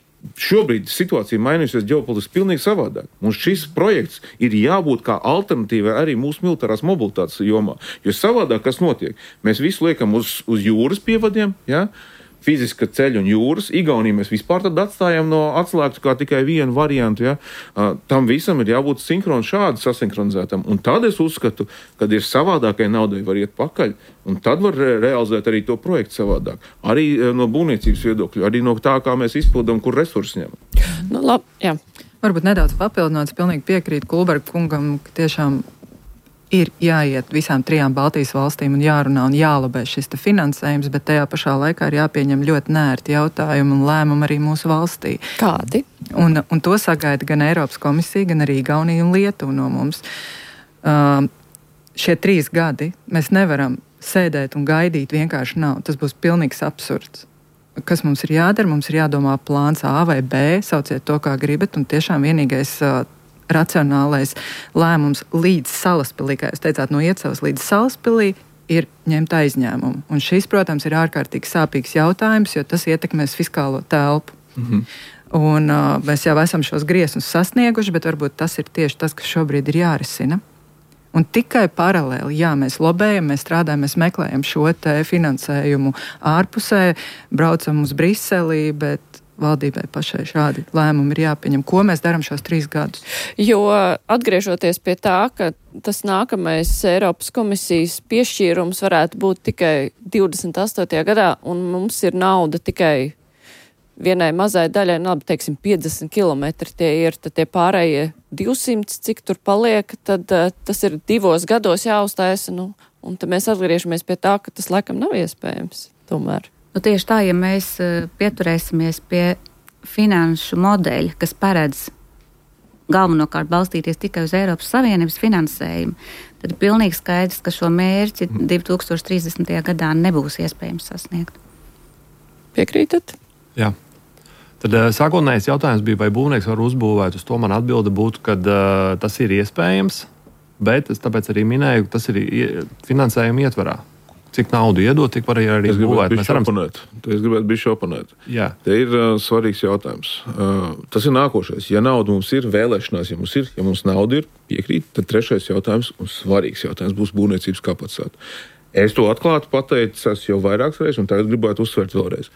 Šobrīd situācija mainījusies ģeopolitiski pilnīgi savādāk. Mums šis projekts ir jābūt kā alternatīvai arī mūsu militārās mobilitātes jomā. Jo savādāk, kas notiek? Mēs visu liekam uz, uz jūras pievadiem, ja? Fiziska ceļa un jūras. Igauniju mēs vispār tad atstājam no atslēgtu kā tikai vienu variantu. Ja? Uh, tam visam ir jābūt sinhroni šādi sasinhronizētam. Un tad es uzskatu, kad ir savādākai naudai var iet pakaļ, un tad var re- realizēt arī to projektu savādāk. Arī uh, no būvniecības viedokļa, arī no tā, kā mēs izpildam, kur resursi ņemam. Nu, labi, jā. Varbūt nedaudz papildināts, pilnīgi piekrīt Kulberga kungam, ka tiešām ir jāiet visām trijām Baltijas valstīm un jārunā un jālobē šis te finansējums, bet tajā pašā laikā ir jāpieņem ļoti nērti jautājumi un lēmumi arī mūsu valstī. Kādi? Un, un to sagaida gan Eiropas komisija, gan arī Igaunija un Lietuva no mums. Uh, šie trīs gadi mēs nevaram sēdēt un gaidīt vienkārši nav. Tas būs pilnīgs absurds. Kas mums ir jādara? Mums ir jādomā plāns A vai B, sauciet to, kā gribat, un tiešām vienīgais uh, racionālais lēmums līdz Salaspilī, kā jūs teicāt, no Iecavas līdz Salaspilī, ir ņemt aizņēmumu. Un šis, protams, ir ārkārtīgi sāpīgs jautājums, jo tas ietekmēs fiskālo telpu. Mm-hmm. Un uh, mēs jau esam šos griesmus sasnieguši, bet varbūt tas ir tieši tas, kas šobrīd ir jārisina. Un tikai paralēli, jā, mēs lobējam, mēs strādājam, mēs meklējam šo te finansējumu ārpusē, braucam uz Briselī, bet valdībai pašai šādi lēmumi ir jāpieņem. Ko mēs darām šos trīs gadus? Jo atgriežoties pie tā, ka tas nākamais Eiropas komisijas piešķīrums varētu būt tikai divdesmit astotajā gadā, un mums ir nauda tikai vienai mazai daļai, nu, labi, teiksim, piecdesmit kilometri tie ir, tad tie pārējie divsimt, cik tur paliek, tad uh, tas ir divos gados jāuztaisa, nu, un tad mēs atgriežamies pie tā, ka tas laikam nav iespējams tomēr. Nu, tieši tā, ja mēs pieturēsimies pie finanšu modeļa, kas paredz galvenokārt balstīties tikai uz Eiropas Savienības finansējumu, tad ir pilnīgi skaidrs, ka šo mērķi divi tūkstoši trīsdesmitajā gadā nebūs iespējams sasniegt. Piekrītat? Jā. Tad sākotnējais jautājums bija, vai būvnieks var uzbūvēt. Uz to man atbilde būtu, ka uh, tas ir iespējams, bet es tāpēc arī minēju, ka tas ir finansējuma ietvarā. Cik naudu iedot, tik var arī būvēt. Mēs varam oponēt. Es gribētu bišķi oponēt. Jā. Te ir uh, svarīgs jautājums. Uh, tas ir nākošais. Ja nauda mums ir, vēlēšanās, ja mums ir, ja mums nauda ir, piekrīt, tad trešais jautājums un svarīgs jautājums būs būvniecības kapacitāte. Es to atklāti pateicu jau vairākas reizes, un tagad gribētu uzsvērt vēlreiz.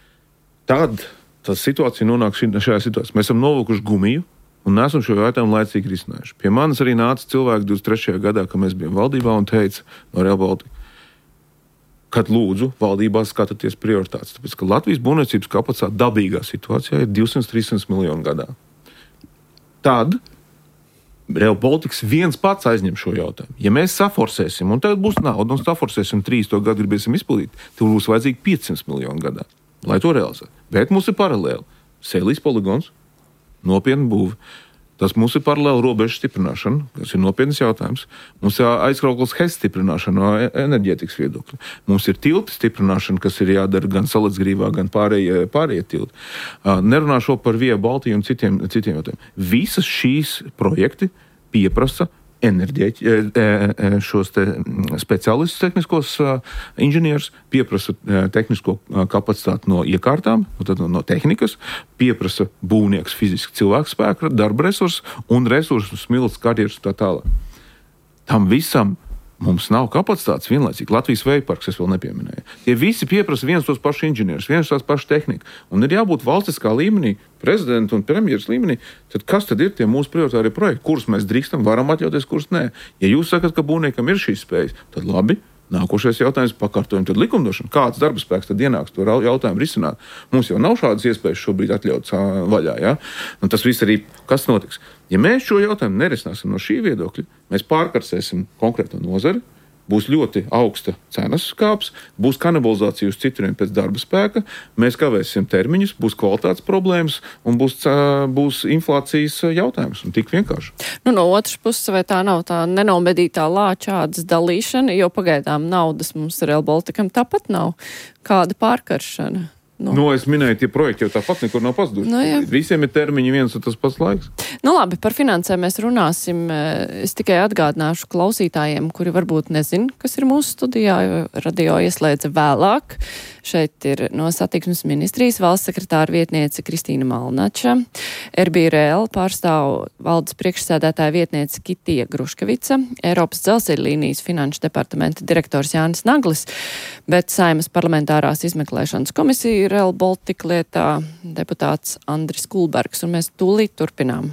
Tad tā situācija nonāk šajā situācijā. Mēs esam novilkuši gumiju un neesam šo jautājumu laicīgi risinājuši. Pie manis arī nāca cilvēki divdesmit trešajā gadā, kad mēs bijām valdībā, un teica no Real Baltica, kad lūdzu valdībā skatāties prioritātes. Tāpēc, ka Latvijas būvniecības kapacitāte dabīgā situācijā ir divsimt līdz trīssimt miljonu gadā. Tad Real Baltica viens pats aizņem šo jautājumu. Ja mēs saforsēsim, un tagad būs nauda, un saforsēsim trīs to gadu gribēsim izpildīt, tad būs vajadzīgi piecsimt miljonu gadā, lai to realizētu. Bet mums ir paralēli Sēlijas poligons, nopietna būve. Tas mums ir paralēli robežu stiprināšana, kas ir nopietnas jautājums. Mums ir aizkrauklas Hess stiprināšana no enerģētikas viedokļa. Mums ir tilti stiprināšana, kas ir jādara gan Salacgrīvā, gan pārējie, pārējie tilti. Nerunāšu par Via Baltiju un citiem, citiem jautājumiem. Visas šīs projekti pieprasa enerģēķi, šos te speciālistus, tehniskos inženierus, pieprasa tehnisko kapacitāti no iekārtām, no, no tehnikas, pieprasa būvnieks fiziski cilvēku spēku, darba resursus un resursus, smilts, karjeras tā tālāk. Tam visam mums nav kapacitātes vienlaicīgi. Latvijas vējparks es vēl nepieminēju. Tie visi pieprasa viens tos pašus inženierus, viens tos pašus tehniku. Un ir jābūt valstiskā līmenī, prezidenta un premjeras līmenī, tad kas tad ir tie mūsu prioritārie projekti, kurus mēs drīkstam, varam atļauties, kurus nē. Ja jūs sakat, ka būvniekam ir šīs spējas, tad labi. Nākošais jautājums pakārtojam tad likumdošanu. Kāds darba spēks tad ienāks to jautājumu risināt? Mums jau nav šādas iespējas šobrīd atļauts vaļā, ja? Un tas viss arī, kas notiks? Ja mēs šo jautājumu nerisināsim no šī viedokļa, mēs pārkarsēsim konkrēto nozari, būs ļoti augsta cenas kāps, būs kanibalizācija uz cituriem pēc darba spēka, mēs kavēsim termiņus, būs kvalitātes problēmas un būs, būs inflācijas jautājums. Un tik vienkārši. Nu, no otras puses, vai tā nav tā nenomedītā lāčādas dalīšana, jo pagaidām naudas mums Rail Balticam tāpat nav. Kāda pārkaršana? Nu. Nu, es minēju, tie projekti jau tāpat nekur nav pazuduši. Nu, visiem ir termiņi viens un tas pats laiks. Nu labi, par finansēm mēs runāsim. Es tikai atgādināšu klausītājiem, kuri varbūt nezin, kas ir mūsu studijā, jo radio ieslēdza vēlāk. Šeit ir no satiksmes ministrijas valsts sekretāra vietniece Kristīna Malnača, R B Rail pārstāv valdes priekšsēdētāja vietniece Kitija Gruškevica, Eiropas dzelzceļa līnijas finanšu departamenta direktors Jānis Naglis, bet Saeimas parlamentārās izmeklēšanas komisija Rail Baltica lietā deputāts Andris Kulbergs, un mēs tūlīt turpinām.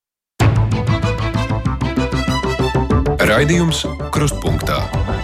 Raidījums Krustpunktā.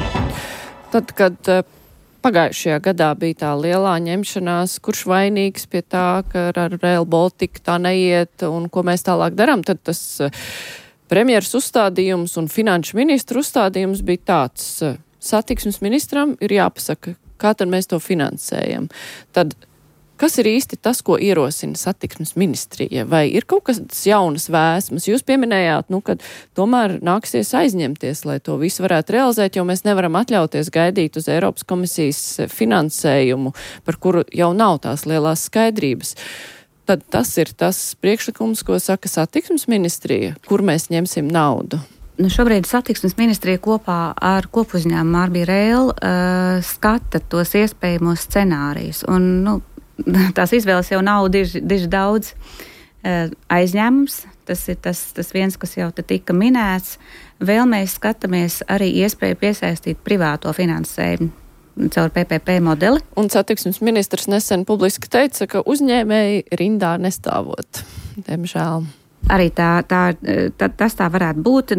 Tad, kad pagājušajā gadā bija tā lielā ņemšanās, kurš vainīgs pie tā, ka ar Rail Baltica tā neiet un ko mēs tālāk darām, tad tas premjeras uzstādījums un finanšu ministru uzstādījums bija tāds. Satiksmes ministram ir jāpasaka, kā tad mēs to finansējam. Tad kas ir īsti tas, ko ierosina satiksmes ministrija? Vai ir kaut kas jaunas vēsmas? Jūs pieminējāt, nu, kad tomēr nāksies aizņemties, lai to visu varētu realizēt, jo mēs nevaram atļauties gaidīt uz Eiropas komisijas finansējumu, par kuru jau nav tās lielās skaidrības. Tad tas ir tas priekšlikums, ko saka satiksmes ministrija, kur mēs ņemsim naudu. Nu, šobrīd satiksmes ministrija kopā ar kopuzņēmumu R B Rail uh, skata tos iespējamos scenārijus. Un, nu, tās izvēles jau nav diži, diži daudz. Uh, aizņēmums, tas ir tas, tas viens, kas jau te tika minēts. Vēl mēs skatāmies arī iespēju piesaistīt privāto finansējumu caur P P P modeli. Un satiksmes ministrs nesen publiski teica, ka uzņēmēji rindā nestāvot. Diemžēl. Arī tā, tā, tā, tas tā varētu būt.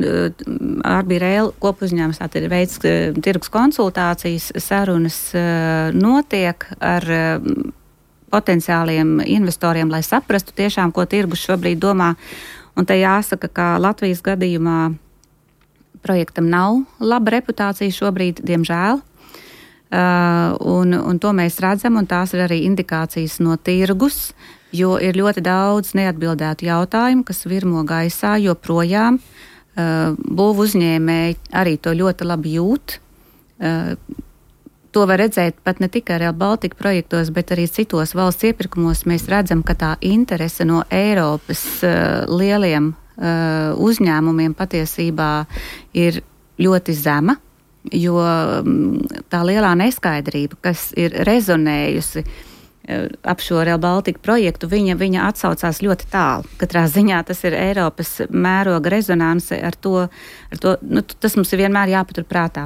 R B Rail kopuzņēmums tātad ir veids tirgus konsultācijas, sarunas notiek ar potenciāliem investoriem, lai saprastu tiešām, ko tirgus šobrīd domā. Un te jāsaka, ka Latvijas gadījumā projektam nav laba reputācija šobrīd, diemžēl. Uh, un, un to mēs redzam, un tās ir arī indikācijas no tirgus, jo ir ļoti daudz neatbildētu jautājumu, kas virmo gaisā, joprojām uh, būvu uzņēmēji arī to ļoti labi jūt. Uh, to var redzēt pat ne tikai Rail Baltica projektos, bet arī citos valsts iepirkumos. Mēs redzam, ka tā interese no Eiropas uh, lieliem uh, uzņēmumiem patiesībā ir ļoti zema. Jo tā lielā neskaidrība, kas ir rezonējusi ap šo Rail Baltica projektu, viņa, viņa atsaucās ļoti tālu. Katrā ziņā tas ir Eiropas mēroga rezonanse ar to, ar to nu, tas mums ir vienmēr jāpatur prātā.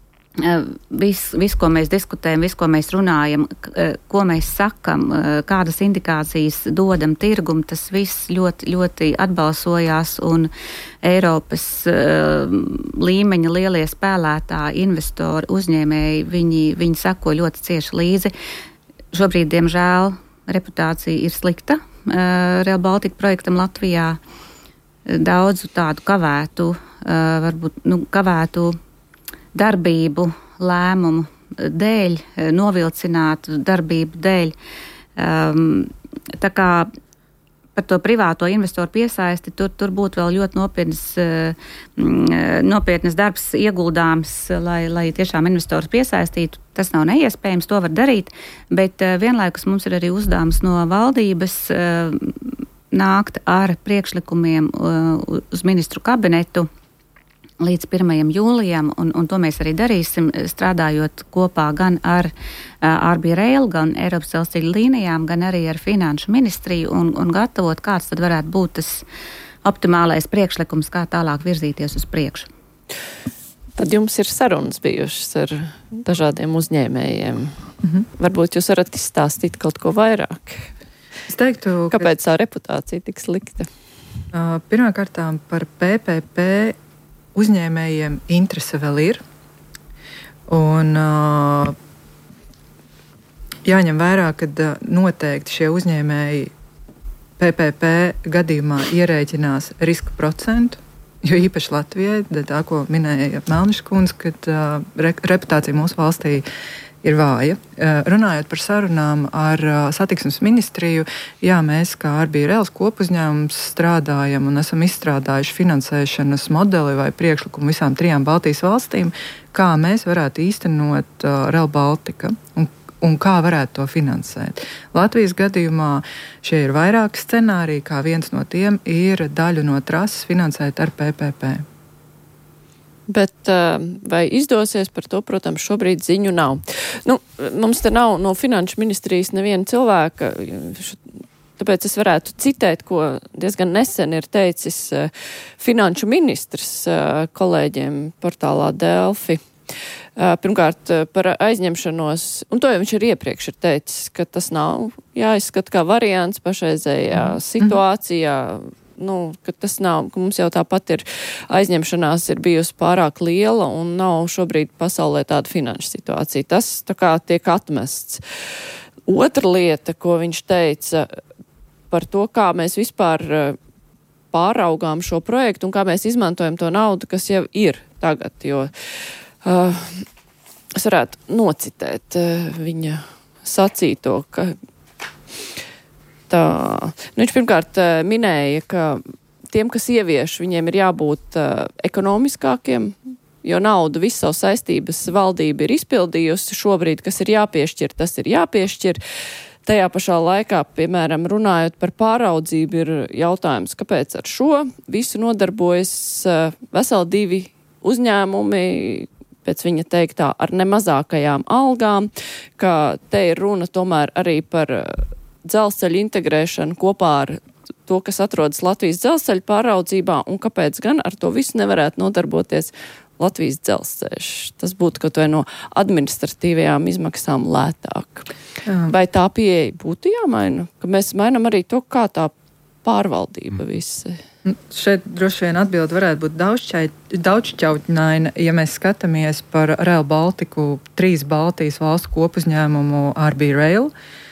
Viss, vis, ko mēs diskutējam, viss, ko mēs runājam, ko mēs sakam, kādas indikācijas dodam tirgumu, tas viss ļoti, ļoti atbalsojās, un Eiropas uh, līmeņa lielie spēlētāji, investori, uzņēmēji, viņi, viņi sako ļoti cieši līdzi. Šobrīd, diemžēl, reputācija ir slikta uh, Rail Baltica projektam Latvijā. Daudzu tādu kavētu, uh, varbūt, nu, kavētu darbību, lēmumu dēļ, novilcinātu darbību dēļ. Um, tā kā par to privāto investoru piesaisti, tur, tur būtu vēl ļoti nopietnas, nopietnas darbs ieguldāms, lai, lai tiešām investors piesaistītu. Tas nav neiespējams, to var darīt, bet vienlaikus mums ir arī uzdevums no valdības nākt ar priekšlikumiem uz ministru kabinetu līdz pirmajam jūlijam, un, un to mēs arī darīsim, strādājot kopā gan ar R B Rail, gan Eiropas dzelzceļa līnijām, gan arī ar Finanšu ministriju, un, un gatavot, kāds tad varētu būt tas optimālais priekšlikums, kā tālāk virzīties uz priekšu. Tad jums ir sarunas bijušas ar dažādiem uzņēmējiem. Mhm. Varbūt jūs varat izstāstīt kaut ko vairāk. Es teiktu, kāpēc tā reputācija tik slikta? Uh, Pirmkārtām par P P P uzņēmējiem interese vēl ir. Un uh, jāņem vērā, ka uh, noteikti šie uzņēmēji P P P gadījumā ierēķinās riska procentu, jo īpaši Latvijai, tā, ko minēja Melniša kundze, kad uh, re, reputācija mūsu valstī ir vāja. Runājot par sarunām ar satiksmes ministriju, jā, mēs kā R B Rail kopuzņēmums strādājam un esam izstrādājuši finansēšanas modeli vai priekšlikumu visām trijām Baltijas valstīm, kā mēs varētu īstenot Rail Baltica un, un kā varētu to finansēt. Latvijas gadījumā šie ir vairāki scenāriji, kā viens no tiem ir daļu no trases finansēt ar P P P. Bet vai izdosies par to, protams, šobrīd ziņu nav. Nu, mums te nav no Finanšu ministrijas neviena cilvēka, tāpēc es varētu citēt, ko diezgan nesen ir teicis Finanšu ministrs kolēģiem portālā Delfi. Pirmkārt, par aizņemšanos, un to jau viņš ir iepriekš ir teicis, ka tas nav jāizskata kā variants pašreizējā situācijā, nu, ka tas nav, ka mums jau tāpat ir aizņemšanās ir bijusi pārāk liela un nav šobrīd pasaulē tāda finanšu situācija. Tas tā kā tiek atmests. Otra lieta, ko viņš teica par to, kā mēs vispār pāraugām šo projektu un kā mēs izmantojam to naudu, kas jau ir tagad, jo uh, es varētu nocitēt uh, viņa sacīto, ka Tā, nu, viņš pirmkārt minēja, ka tiem, kas ievieš, viņiem ir jābūt uh, ekonomiskākiem, jo naudu visu savu saistības valdība ir izpildījusi. Šobrīd, kas ir jāpiešķir, tas ir jāpiešķir. Tajā pašā laikā, piemēram, runājot par pāraudzību, ir jautājums, kāpēc ar šo visu nodarbojas uh, veseli divi uzņēmumi, pēc viņa teiktā, ar nemazākajām algām, ka te ir runa tomēr arī par uh, dzelzceļa integrēšanu kopā ar to, kas atrodas Latvijas dzelzceļa pāraudzībā, un kāpēc gan ar to visu nevarētu nodarboties Latvijas dzelzceļš. Tas būtu kaut vai no administratīvajām izmaksām lētāk. Jā. Vai tā pieeja būtu jāmaina? Ka mēs mainam arī to, kā tā pārvaldība visi. Šeit droši vien atbildi varētu būt daudzšķautņaina, ja mēs skatāmies par Rail Baltiku, trīs Baltijas valstu kopuzņēmumu R B Rail.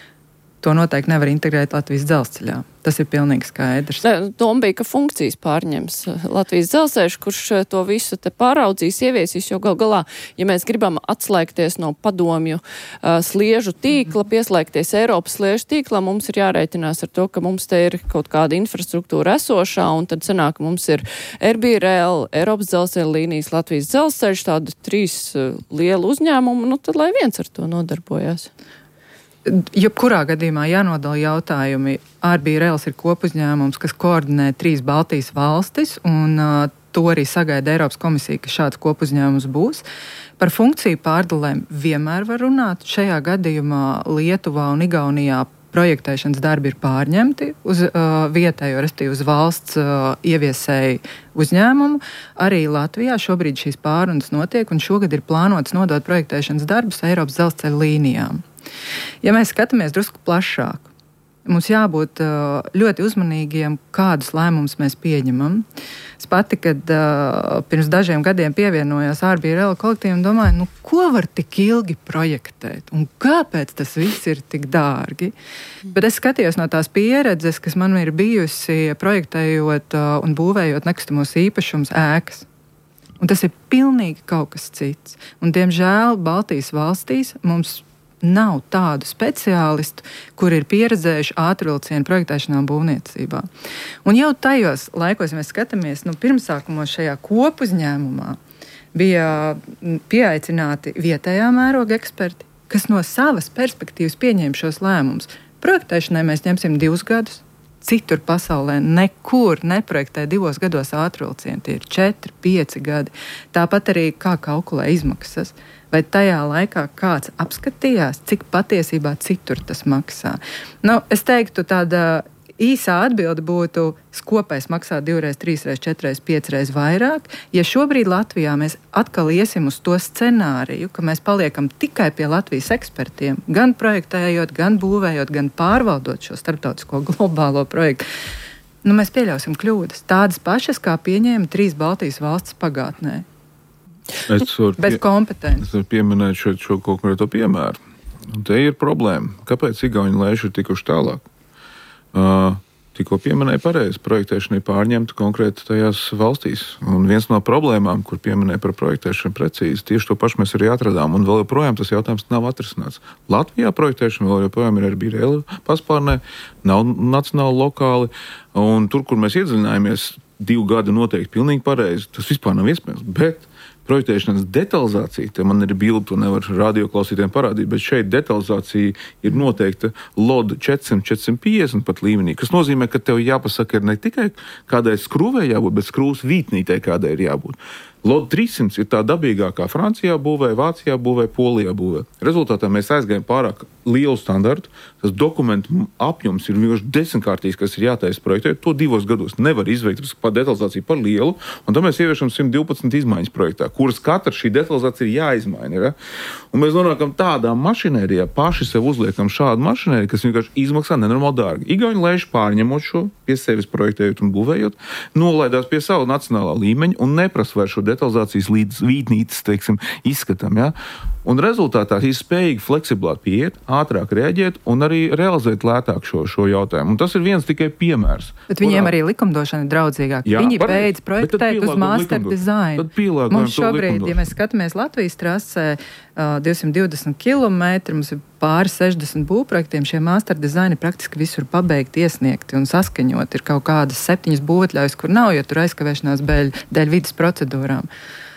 To noteikti nevar integrēt Latvijas dzelzceļā. Tas ir pilnīgi skaidrs. Doma bija, ka funkcijas pārņems Latvijas dzelzceļš, kurš to visu te pāraudzīs, ieviesīs, jo gal galā, ja mēs gribam atslēgties no padomju uh, sliežu tīkla, pieslēgties Eiropas sliežu tīkla, mums ir jārēķinās ar to, ka mums te ir kaut kāda infrastruktūra esošā, un tad sanāk, mums ir R B Rail, Eiropas dzelzceļa līnijas, Latvijas dzelzceļš, tādi trīs uh, lieli uzņēmumi, nu tad lai viens ar to nodarbojās. Jebkurā gadījumā jānodala jautājumi. R B Rail ir kopuzņēmums, kas koordinē trīs Baltijas valstis, un uh, to arī sagaida Eiropas komisija, ka šāds kopuzņēmums būs. Par funkciju pārdalēm vienmēr var runāt. Šajā gadījumā Lietuvā un Igaunijā projektēšanas darbi ir pārņemti uz uh, vietējo, respektīvi uz valsts uh, ieviesēju uzņēmumu. Arī Latvijā šobrīd šīs pārunas notiek, un šogad ir plānots nodot projektēšanas darbus Eiropas dzelzceļa līnijām. Ja mēs skatāmies drusku plašāk, mums jābūt uh, ļoti uzmanīgiem, kādus lēmumus mēs pieņemam. Es pati, kad uh, pirms dažiem gadiem pievienojos R B Rail kolektīvam, domāju, nu, ko var tik ilgi projektēt un kāpēc tas viss ir tik dārgi. Bet es skatījos no tās pieredzes, kas man ir bijusi projektējot uh, un būvējot nekustamos īpašumus ēkas. Un tas ir pilnīgi kaut kas cits. Un, diemžēl, Baltijas valstīs mums nav tādu speciālistu, kur ir pieredzējuši ātrvilcienu projektēšanā un būvniecībā. Un jau tajos laikos, ja mēs skatāmies, nu, pirmsākumos šajā kopuzņēmumā bija pieaicināti vietējā mēroga eksperti, kas no savas perspektīvas pieņēma šos lēmumus. Projektēšanai mēs ņemsim divus gadus. Citur pasaulē nekur neprojektē divos gados ātrvilcienu. Tie ir četri, pieci gadi. Tāpat arī kā kalkulē izmaksas. Vai tajā laikā kāds apskatījās, cik patiesībā citur tas maksā? Nu, es teiktu, tāda īsā atbilde būtu, kopējs maksā divreiz, trīsreiz, četreiz, piecreiz vairāk. Ja šobrīd Latvijā mēs atkal iesim uz to scenāriju, ka mēs paliekam tikai pie Latvijas ekspertiem, gan projektējot, gan būvējot, gan pārvaldot šo starptautisko globālo projektu, nu, mēs pieļausim kļūdas. Tādas pašas, kā pieņēma trīs Baltijas valstis pagātnē. Es varu, Bez pie, kompetences. es varu pieminēt šo, šo konkrēto piemēru. Un te ir problēma. Kāpēc Igauni lēši ir tikuši tālāk? Uh, tikko pieminēja pareizi, projektēšana ir pārņemta konkrēti tajās valstīs. Un viens no problēmām, kur pieminēja par projektēšanu precīzi, tieši to pašu mēs arī atradām. Un vēl joprojām tas jautājums nav atrisināts. Latvijā projektēšana vēl joprojām ir ar birēlu paspārnē, nav nacionāli, lokāli. Un tur, kur mēs iedziļinājāmies, divu gadu noteikti pilnīgi pareizi, tas vispār nav iespējams. Bet projektēšanas detalizācija, te man ir bilde, to nevar radioklausītājiem parādīt, bet šeit detalizācija ir noteikta L O D četri simt, četri simt piecdesmit pat līmenī, kas nozīmē, ka tev jāpasaka ir ne tikai kādai skrūvei jābūt, bet skrūvas vītnītei kādai ir jābūt. L O D trīs simt ir tā dabīgākā Francijā būvē, Vācijā būvē, Polijā būvē. Rezultātā mēs aizgājam pārāk lielu standartu. Tas dokumentu apjoms ir vienkārši desmitkārtīgs, kas ir jātaisa projektēt. To divos gados nevar izveikt par detalizāciju par lielu, un tad mēs ieviešam simt divpadsmit izmaiņas projektā, kuras katra šī detalizācija ir jāizmaina. Ja? Un mēs nonākam tādā mašinērijā, paši sev uzliekam šādu mašinēriju, kas vienkārši izmaksā nenormāli dārgi. Igauni lēši pārņemot šo, pie sevis projektējot un būvējot, nolaidās pie sava nacionālā līmeņa un neprasa vairs šo detalizācijas līdz vītnītes, teiksim, izskatam. Ja? Un rezultātā ir spējīgi fleksiblāk pieiet, ātrāk reaģēt un arī realizēt lētāk šo, šo jautājumu. Un tas ir viens tikai piemērs. Bet viņiem kurā... arī likumdošana ir draudzīgāka. Jā, Viņi pareiz, beidz projektēt uz master design. Mums šobrīd, ja mēs skatāmies Latvijas trasē, uh, divsimt divdesmit kilometri, mums ir pāri sešdesmit būvprojektiem, šie master designi praktiski visur pabeigti, iesniegti un saskaņot. Ir kaut kādas septiņas būvatļaujas, kur nav, jo tur aizkavēšanās dēļ, dēļ vidas procedūrām.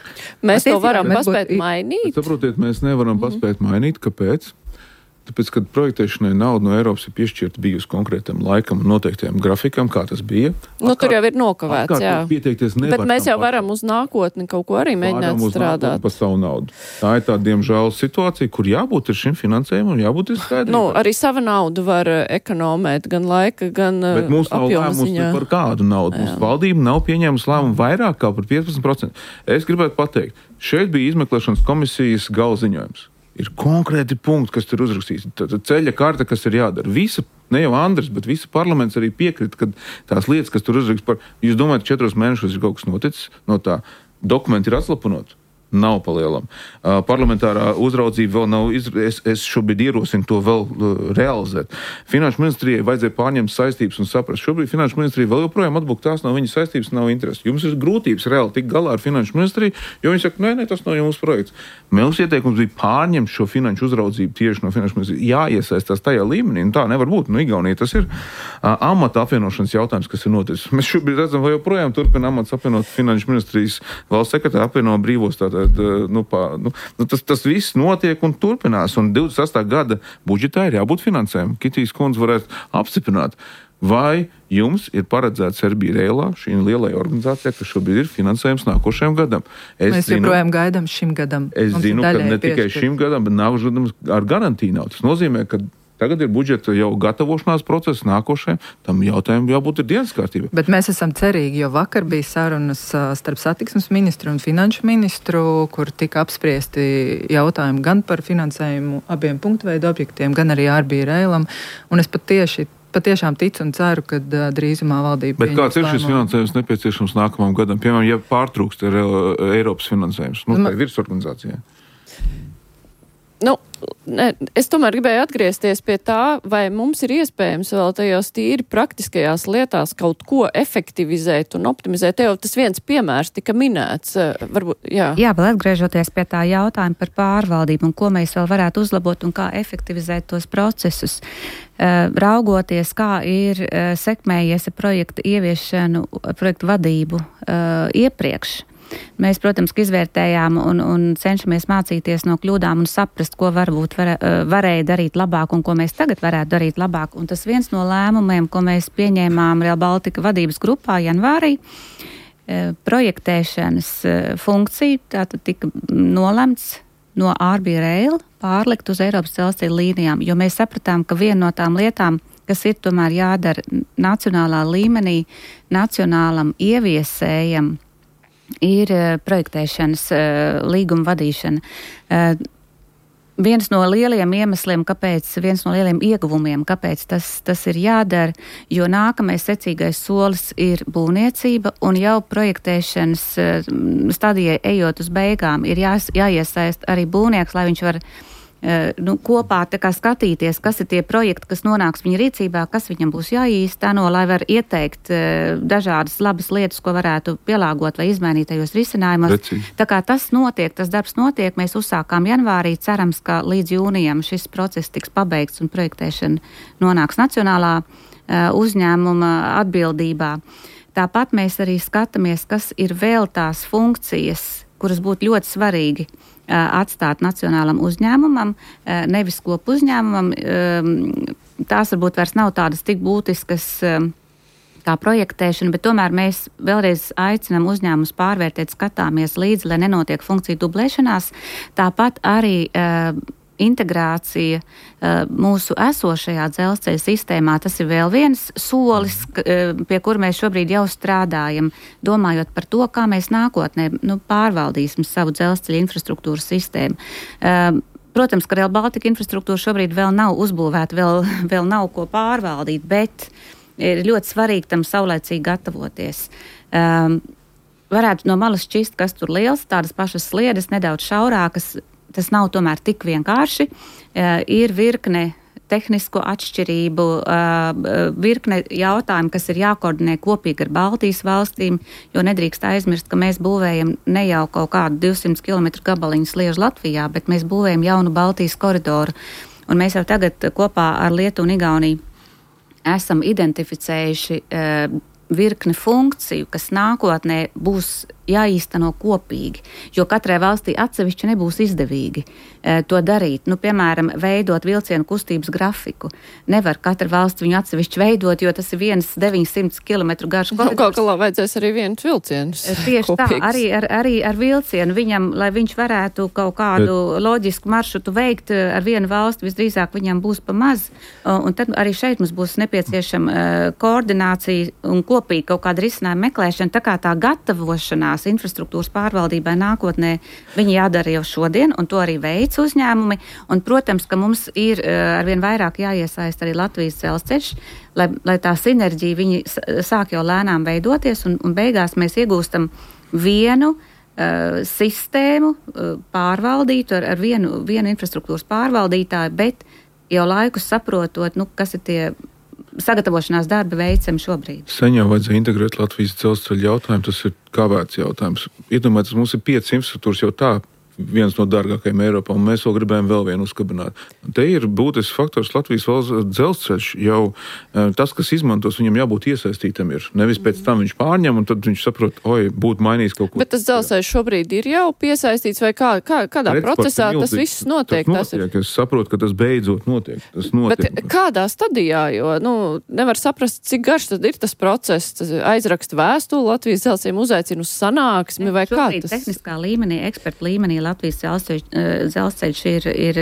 Mēs to varam mēs paspēt būt... mainīt? Saprotiet, mēs nevaram mm-hmm. paspēt mainīt. Kāpēc? Tāpēc, kad projektēšanai nauda no Eiropas ir piešķirta bijusi konkrētam laikam un noteiktajam grafikam, kā tas bija. Nu, atkārt, tur jau ir nokavēts, jā. Nevar, bet mēs jau varam uz nākotni kaut ko arī mēģināt strādāt. Par savu naudu. Tā ir tā, diemžēl, situācija, kur jābūt ir šim finansējumam un jābūt ir skaidrībai. Nu, arī sava naudu var ekonomēt, gan laika, gan apjoma ziņā. Bet mūsu nav lēmusi par kādu naudu. Jā. Mūsu valdība nav pieņēmusi lēmumu vairāk kā par piecpadsmit procentiem. Es gribētu pateikt, šeit bija izmeklēšanas komisijas galziņojums. Ir konkrēti punkti, kas tur uzrakstīts. Tātad ceļa karta, kas ir jādara. Visa, ne jau Andris, bet visa parlaments arī piekrita, ka tās lietas, kas tur uzrakstīts par... Jūs domājat, ka četros mēnešos ir kaut kas noticis? No tā dokumenti ir atslapunot? Nav palielam. Uh, parlamentārā uzraudzība vēl nav, izra... es, es šobrīd ierosinu to vēl uh, realizēt. Finanšu ministrijai vajadzēja pārņemt saistības un saprast. Šobrīd Finanšu ministrija vēl joprojām atbūk tās nav viņas saistības, nav interesi. Jums ir grūtības reāli tikt galā ar Finanšu ministriju, jo viņi saka, nē, nē, tas nav jūsu projekts. Mēs ieteikums bija pārņemt šo finanšu uzraudzību tieši no Finanšu ministrijas. Jāiesaistās tajā līmenī, un tā nevar būt. Nu, Igaunija tas ir uh, amata apvienošanas jautājums, kas ir noticis. Mēs šobrīd redzam, vai joprojām turpina amats apvienot Finanšu ministrijas valsts sekretāru apvieno brīvos tātad. Nu, pā, nu, tas, tas viss notiek un turpinās, un divdesmit sastā gada budžetā ir jābūt finansējumu. Kitīs kundze varētu apstiprināt, vai jums ir paredzēts Serbija Rēlā, šī lielajā organizācijā, ka šobrīd ir finansējums nākošajam gadam. Es Mēs zinu, joprojām gaidām šim gadam. Es Mums zinu, ka ne tikai piešķirt. šim gadam, bet nākošajam ar garantiju nav. Tas nozīmē, ka tagad ir budžeta jau gatavošanās process nākošajam, tam jautājumam jābūt ir dienas kārtībā. Bet mēs esam cerīgi, jo vakar bija sarunas starp satiksmes ministru un finanšu ministru, kur tika apspriesti jautājumi gan par finansējumu abiem punktveidu objektiem, gan arī Ārbija Rēlam. Un es pat tieši patiešām ticu un ceru, ka uh, drīzumā valdība... Bet kāds ir šis finansējums nepieciešams nākamajam gadam? Piemēram, ja pārtrūkst ir uh, Eiropas finansējums, nu, tā ir virsorganizācijā. Nu, ne, es tomēr gribēju atgriezties pie tā, vai mums ir iespējams vēl tajos tīri praktiskajās lietās kaut ko efektivizēt un optimizēt. Te jau tas viens piemērs tika minēts. Varbūt, jā. jā, vēl atgriežoties pie tā jautājuma par pārvaldību un ko mēs vēl varētu uzlabot un kā efektivizēt tos procesus. Raugoties, kā ir sekmējies ar projektu ieviešanu, projektu vadību iepriekš. Mēs, protams, izvērtējām un, un cenšamies mācīties no kļūdām un saprast, ko varbūt var, varēja darīt labāk un ko mēs tagad varētu darīt labāk. Un tas viens no lēmumiem, ko mēs pieņēmām Rail Baltica vadības grupā janvārī, projektēšanas funkcija, tātad tika nolemts no R B Rail pārlikt uz Eiropas dzelzceļa līnijām, jo mēs sapratām, ka viena no tām lietām, kas ir tomēr jādara nacionālā līmenī, nacionālam ieviesējam, ir uh, projektēšanas uh, līguma vadīšana. Uh, viens no lieliem iemesliem, kāpēc, viens no lieliem ieguvumiem, kāpēc tas, tas ir jādara, jo nākamais secīgais solis ir būvniecība un jau projektēšanas uh, stadijai ejot uz beigām ir jā, jāiesaist arī būvnieks, lai viņš var nu, kopā tā kā skatīties, kas ir tie projekti, kas nonāks viņa rīcībā, kas viņam būs jāīsteno, lai var ieteikt dažādas labas lietas, ko varētu pielāgot vai izmainīt tajos risinājumos. Recīgi. Tā kā tas notiek, tas darbs notiek, mēs uzsākām janvārī, cerams, ka līdz jūnijam šis process tiks pabeigts un projektēšana nonāks nacionālā uzņēmuma atbildībā. Tāpat mēs arī skatāmies, kas ir vēl tās funkcijas, kuras būtu ļoti svarīgi atstāt nacionālam uzņēmumam, nevis kopu uzņēmumam. Tās varbūt vairs nav tādas tik būtiskas kā projektēšana, bet tomēr mēs vēlreiz aicinām uzņēmumus pārvērtēt, skatāmies līdzi, lai nenotiek funkciju dublēšanās. Tāpat arī integrācija uh, mūsu esošajā dzelzceļa sistēmā, tas ir vēl viens solis, k, uh, pie kura mēs šobrīd jau strādājam, domājot par to, kā mēs nākotnē nu, pārvaldīsim savu dzelzceļa infrastruktūras sistēmu. Uh, protams, ka Rail Baltica infrastruktūra šobrīd vēl nav uzbūvēta, vēl, vēl nav ko pārvaldīt, bet ir ļoti svarīgi tam saulēcīgi gatavoties. Um, varētu no malas šķist, kas tur liels, tādas pašas sliedes, nedaudz šaurākas. Tas nav tomēr tik vienkārši. Uh, ir virkne tehnisko atšķirību, uh, virkne jautājumu, kas ir jākoordinē kopīgi ar Baltijas valstīm, jo nedrīkst aizmirst, ka mēs būvējam ne jau kaut kādu divsimt kilometru gabaliņu sliežu Latvijā, bet mēs būvējam jaunu Baltijas koridoru. Un mēs jau tagad kopā ar Lietuvu un Igauniju esam identificējuši uh, virkni funkciju, kas nākotnē būs jāīsteno kopīgi, jo katrai valstī atsevišķi nebūs izdevīgi e, to darīt. Nu, piemēram, veidot vilcienu kustības grafiku. Nevar katra valsts viņu atsevišķi veidot, jo tas ir viens deviņsimt kilometru garš koridors. Nu, kaut kā vajadzēs arī viens vilciens. Tieši kopīgs. Tā, arī ar, arī ar vilcienu viņam, lai viņš varētu kaut kādu Bet... loģisku maršrutu veikt ar vienu valsti, visdrīzāk viņam būs pa maz. Un tad arī šeit mums būs nepieciešama uh, koordinācija un kopīgi kaut kāda risinājuma meklēšana, tā kā tā gatavošanās infrastruktūras pārvaldībai nākotnē viņi jādara jau šodien, un to arī veic uzņēmumi. Un, protams, ka mums ir uh, arvien vairāk jāiesaist arī Latvijas dzelzceļš, lai, lai tā sinerģija viņi sāk jau lēnām veidoties, un, un beigās mēs iegūstam vienu uh, sistēmu uh, pārvaldītu ar, ar vienu, vienu infrastruktūras pārvaldītāju, bet jau laikus saprotot, nu, kas ir tie sagatavošanās darba veicam šobrīd. Sen jau vajadzēja integrēt Latvijas dzelzceļa jautājumu, tas ir kavēts jautājums. Iedomājieties, mums ir piecas infrastruktūras jau tā, viens no dārgākajiem Eiropā, un mēs vēl gribējām vēl vienu uzkabināt. Te ir būtisks faktors Latvijas valsts dzelzceļš. Jau tas, kas izmantos, viņam jābūt iesaistītam ir. Nevis pēc tam viņš pārņem, un tad viņš saprot, oi, būtu mainījis kaut ko. Bet tas dzelzceļš šobrīd ir jau piesaistīts, vai kā, kā, kādā Redsports procesā tas viss notiek? Tas notiek, tas ir... es saprotu, ka tas beidzot notiek. Tas notiek. Bet kādā stadijā, jo, nu, nevar saprast, cik garš tad ir tas process, tas aizraksta vēstuli Latvijas dzelzceļiem, uzaicina uz sanāksmi, vai kā tas? Tehniskā līmenī, ekspertu līmenī Latvijas dzelzceļš, dzelzceļš ir, ir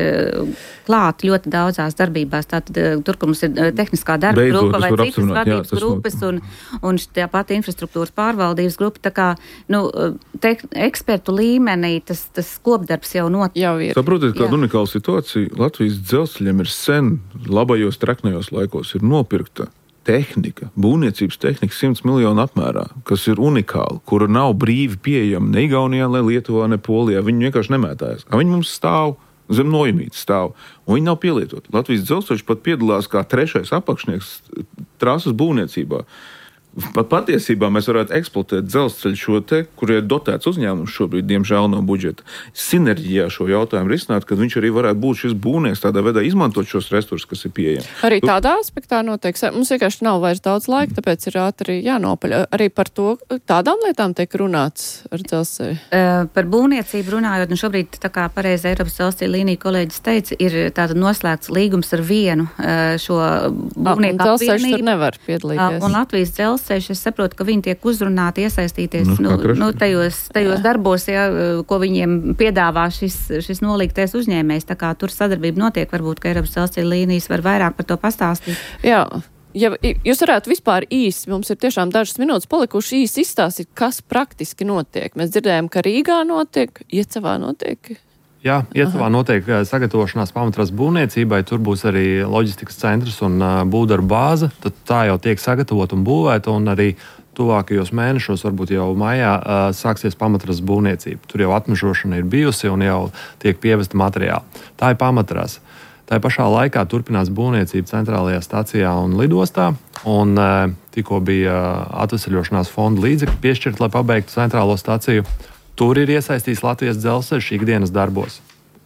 klāt ļoti daudzās darbībās. Tātad tur, kur mums ir tehniskā darba Beidzot, grupa vai citas apzināt, vadības jā, grupas un, un tā pati infrastruktūras pārvaldības grupa. Tā kā, nu, te, ekspertu līmenī tas, tas kopdarbs jau notiek. Jau ir. Saprotiet, kāda unikāla situācija. Latvijas dzelzceļiem ir sen, labajos, treknajos laikos ir nopirkta tehnika, būvniecības tehnika simts miljonu apmērā, kas ir unikāla, kura nav brīvi pieejama ne Igaunijā, ne Lietuvā, ne Polijā. Viņi vienkārši nemētājas. Viņi mums stāv zem nojumītes stāv, un viņi nav pielietoti. Latvijas dzelzceļš pat piedalās kā trešais apakšnieks trases būvniecībā. Pat patiesībā mēs varētu eksploatēt dzelzceļu šo te, kur ir dotēts uzņēmums šobrīd, diemžēl no budžeta. Sinerģijā šo jautājumu risināt, kad viņš arī varētu būt šis būvnieks tādā veidā izmantot šos resursus, kas ir pieejami. Arī tādā aspektā notiek. Mums vienkārši nav vairs daudz laika, tāpēc ir ātri jānopaļ. Arī par to tādām lietām tiek runāts ar dzelzceļu. Uh, par būvniecību runājot, nu šobrīd, tā kā pareizi Eiropas dzelzceļa līnija kolēģis teica, ir tāda noslēgts līgums ar vienu uh, šo būvnieku apvienību. Dzelzceļš tur nevar piedalīties. Uh, un Latvijas dzelzceļš, es saprotu, ka viņi tiek uzrunāti iesaistīties nu, nu, nu, tajos, tajos darbos, ja, ko viņiem piedāvā šis, šis nolīgtais uzņēmējs. Tā kā tur sadarbība notiek, varbūt, ka Eiropas dzelzceļa līnijas var vairāk par to pastāstīt. Jā. Ja jūs varētu vispār īsi, mums ir tiešām dažas minūtes palikuši īsi izstāstīt, kas praktiski notiek. Mēs dzirdējām, ka Rīgā notiek, Iecavā notiek. Jā, Iecavā notiek sagatavošanās pamatras būvniecībai, tur būs arī loģistikas centrs un būvdarbu bāze, tad tā jau tiek sagatavota un būvēta, un arī tuvākajos mēnešos, varbūt jau maijā, sāksies pamatras būvniecība. Tur jau atmežošana ir bijusi un jau tiek pievesta materiāli. Tā ir pamatras. Tā pašā laikā turpinās būvniecība centrālajā stacijā un lidostā, un tikko bija atvesaļošanās fonda līdzekļi piešķirt, lai pabeigtu centrālo staciju. Tur ir iesaistīts Latvijas dzelzceļš ikdienas darbos,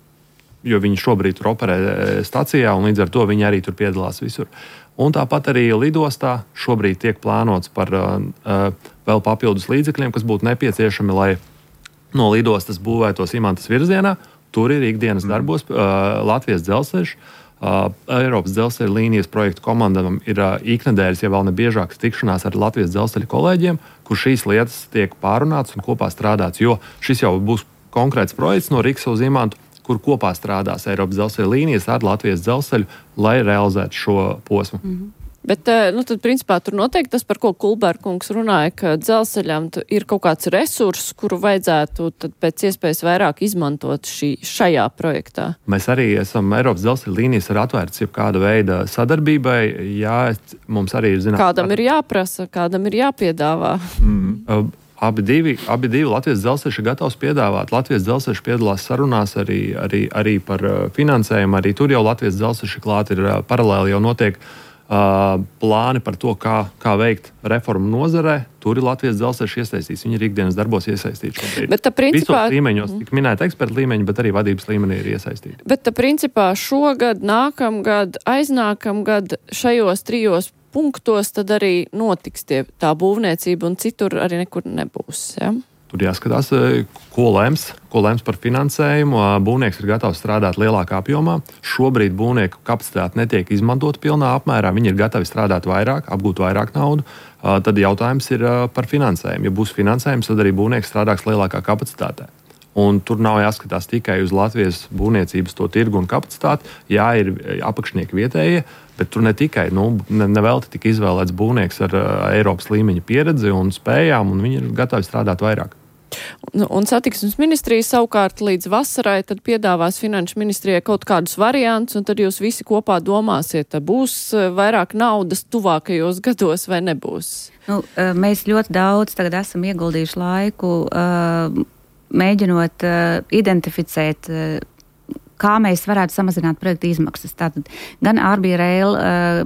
jo viņi šobrīd tur operē stacijā, un līdz ar to viņi arī tur piedalās visur. Un tāpat arī lidostā šobrīd tiek plānots par uh, vēl papildus līdzekļiem, kas būtu nepieciešami, lai no lidostas būvētos Imantas virzienā. Tur ir ikdienas darbos uh, Latvijas dzelzceļš. Uh, Eiropas dzelzceļa līnijas projektu komandam ir uh, iknedēļas, ja vēl ne biežākas tikšanās ar Latvijas dzelzceļa kolēģiem, kur šīs lietas tiek pārunātas un kopā strādāts, jo šis jau būs konkrēts projekts no Rīgas uz Imantu, kur kopā strādās Eiropas dzelzceļa līnijas ar Latvijas dzelzceļu, lai realizētu šo posmu. Mm-hmm. Bet, nu, tad, principā, tur noteikti tas, par ko Kulberkungs runāja, ka dzelzceļam ir kaut kāds resurss, kuru vajadzētu tad pēc iespējas vairāk izmantot šī, šajā projektā. Mēs arī esam Eiropas dzelzceļa līnijas ar atvērts jau kāda veida sadarbībai. Jā, mums arī ir zināt. Kādam ir jāprasa, kādam ir jāpiedāvā. Mm. Uh, Abi divi, abi divi Latvijas dzelzceļš ir gatavs piedāvāt. Latvijas dzelzceļš piedalās sarunās arī, arī, arī par uh, finansējumu. Arī tur jau Latvijas dzelzceļš ir klāt, ir uh, paralēli jau notiek uh, plāni par to, kā, kā veikt reformu nozarē. Tur ir Latvijas dzelzceļš iesaistīts. Viņi ir ikdienas darbos iesaistīti šobrīd. Bet tā principā... Visos līmeņos, tik minēta eksperta līmeņi, bet arī vadības līmenī ir iesaistīti. Bet tā principā šogad, nākamgad, aiznākamgad šajos trijos punktos tad arī notiks tie, tā būvniecība un citur arī nekur nebūs. Ja? Tur jāskatās, ko lems, ko lems par finansējumu. Būvnieks ir gatavs strādāt lielākā apjomā. Šobrīd būvnieku kapacitāte netiek izmantota pilnā apmērā. Viņi ir gatavi strādāt vairāk, apgūt vairāk naudu. Tad jautājums ir par finansējumu. Ja būs finansējums, tad arī būvnieks strādās lielākā kapacitātē. Un tur nav jāskatās tikai uz Latvijas būvniecības to tirgu un kapacitāti. Jā, ir apakšnieki vietējie, bet tur ne tikai, nu, nevelti tika izvēlēts būvnieks ar uh, Eiropas līmeņa pieredzi un spējām, un viņi ir gatavi strādāt vairāk. Un, un satiksmes ministrija savukārt līdz vasarai tad piedāvās finanšu ministrijai kaut kādus variantus, un tad jūs visi kopā domāsiet, būs vairāk naudas tuvākajos gados vai nebūs? Nu, mēs ļoti daudz tagad esam ieguldījuši laiku, uh, mēģinot uh, identificēt, uh, kā mēs varētu samazināt projekta izmaksas. Tātad gan R B Rail uh,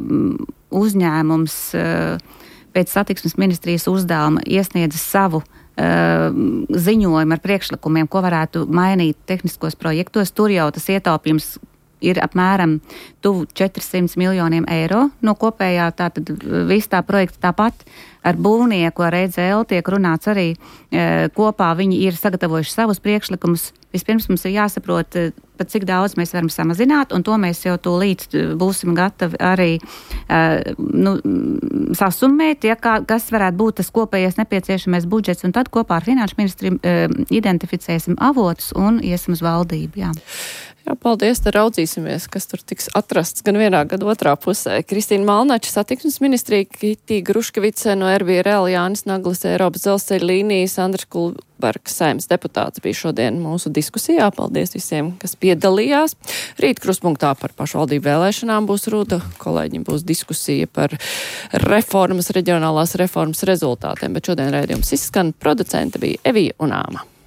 uzņēmums uh, pēc satiksmes ministrijas uzdevuma iesniedza savu uh, ziņojumu ar priekšlikumiem, ko varētu mainīt tehniskos projektos. Tur jau tas ietaupījums ir apmēram tuvu četrsimt miljoniem eiro no kopējā, tātad viss tā projekta tāpat. Ar būvnieku, ar E D Z L tiek runāts arī e, kopā, viņi ir sagatavojuši savus priekšlikumus. Vispirms mums ir jāsaprot, pat cik daudz mēs varam samazināt, un to mēs jau tūlīt būsim gatavi arī e, nu, sasummēt, ja, kā, kas varētu būt tas kopējais nepieciešamais budžets, un tad kopā ar finanšu ministriju e, identificēsim avotus un iesim uz valdību. Jā. Jā, paldies, tad raudzīsimies, kas tur tiks atrasts gan vienā, gan otrā pusē. Kristīna Malnača, satiksmes ministrija, Kitī Gruškevice no R B Rail, Jānis Naglis, Eiropas dzelzceļa līnijas, Andris Kulbergs, Saeimas deputāts, bija šodien mūsu diskusijā. Paldies visiem, kas piedalījās. Rīt krustpunktā par pašvaldību vēlēšanām būs Rūta. Kolēģim būs diskusija par reformas, reģionālās reformas rezultātiem, bet šodien raidījums izskan. Producente bija Evija un Āma.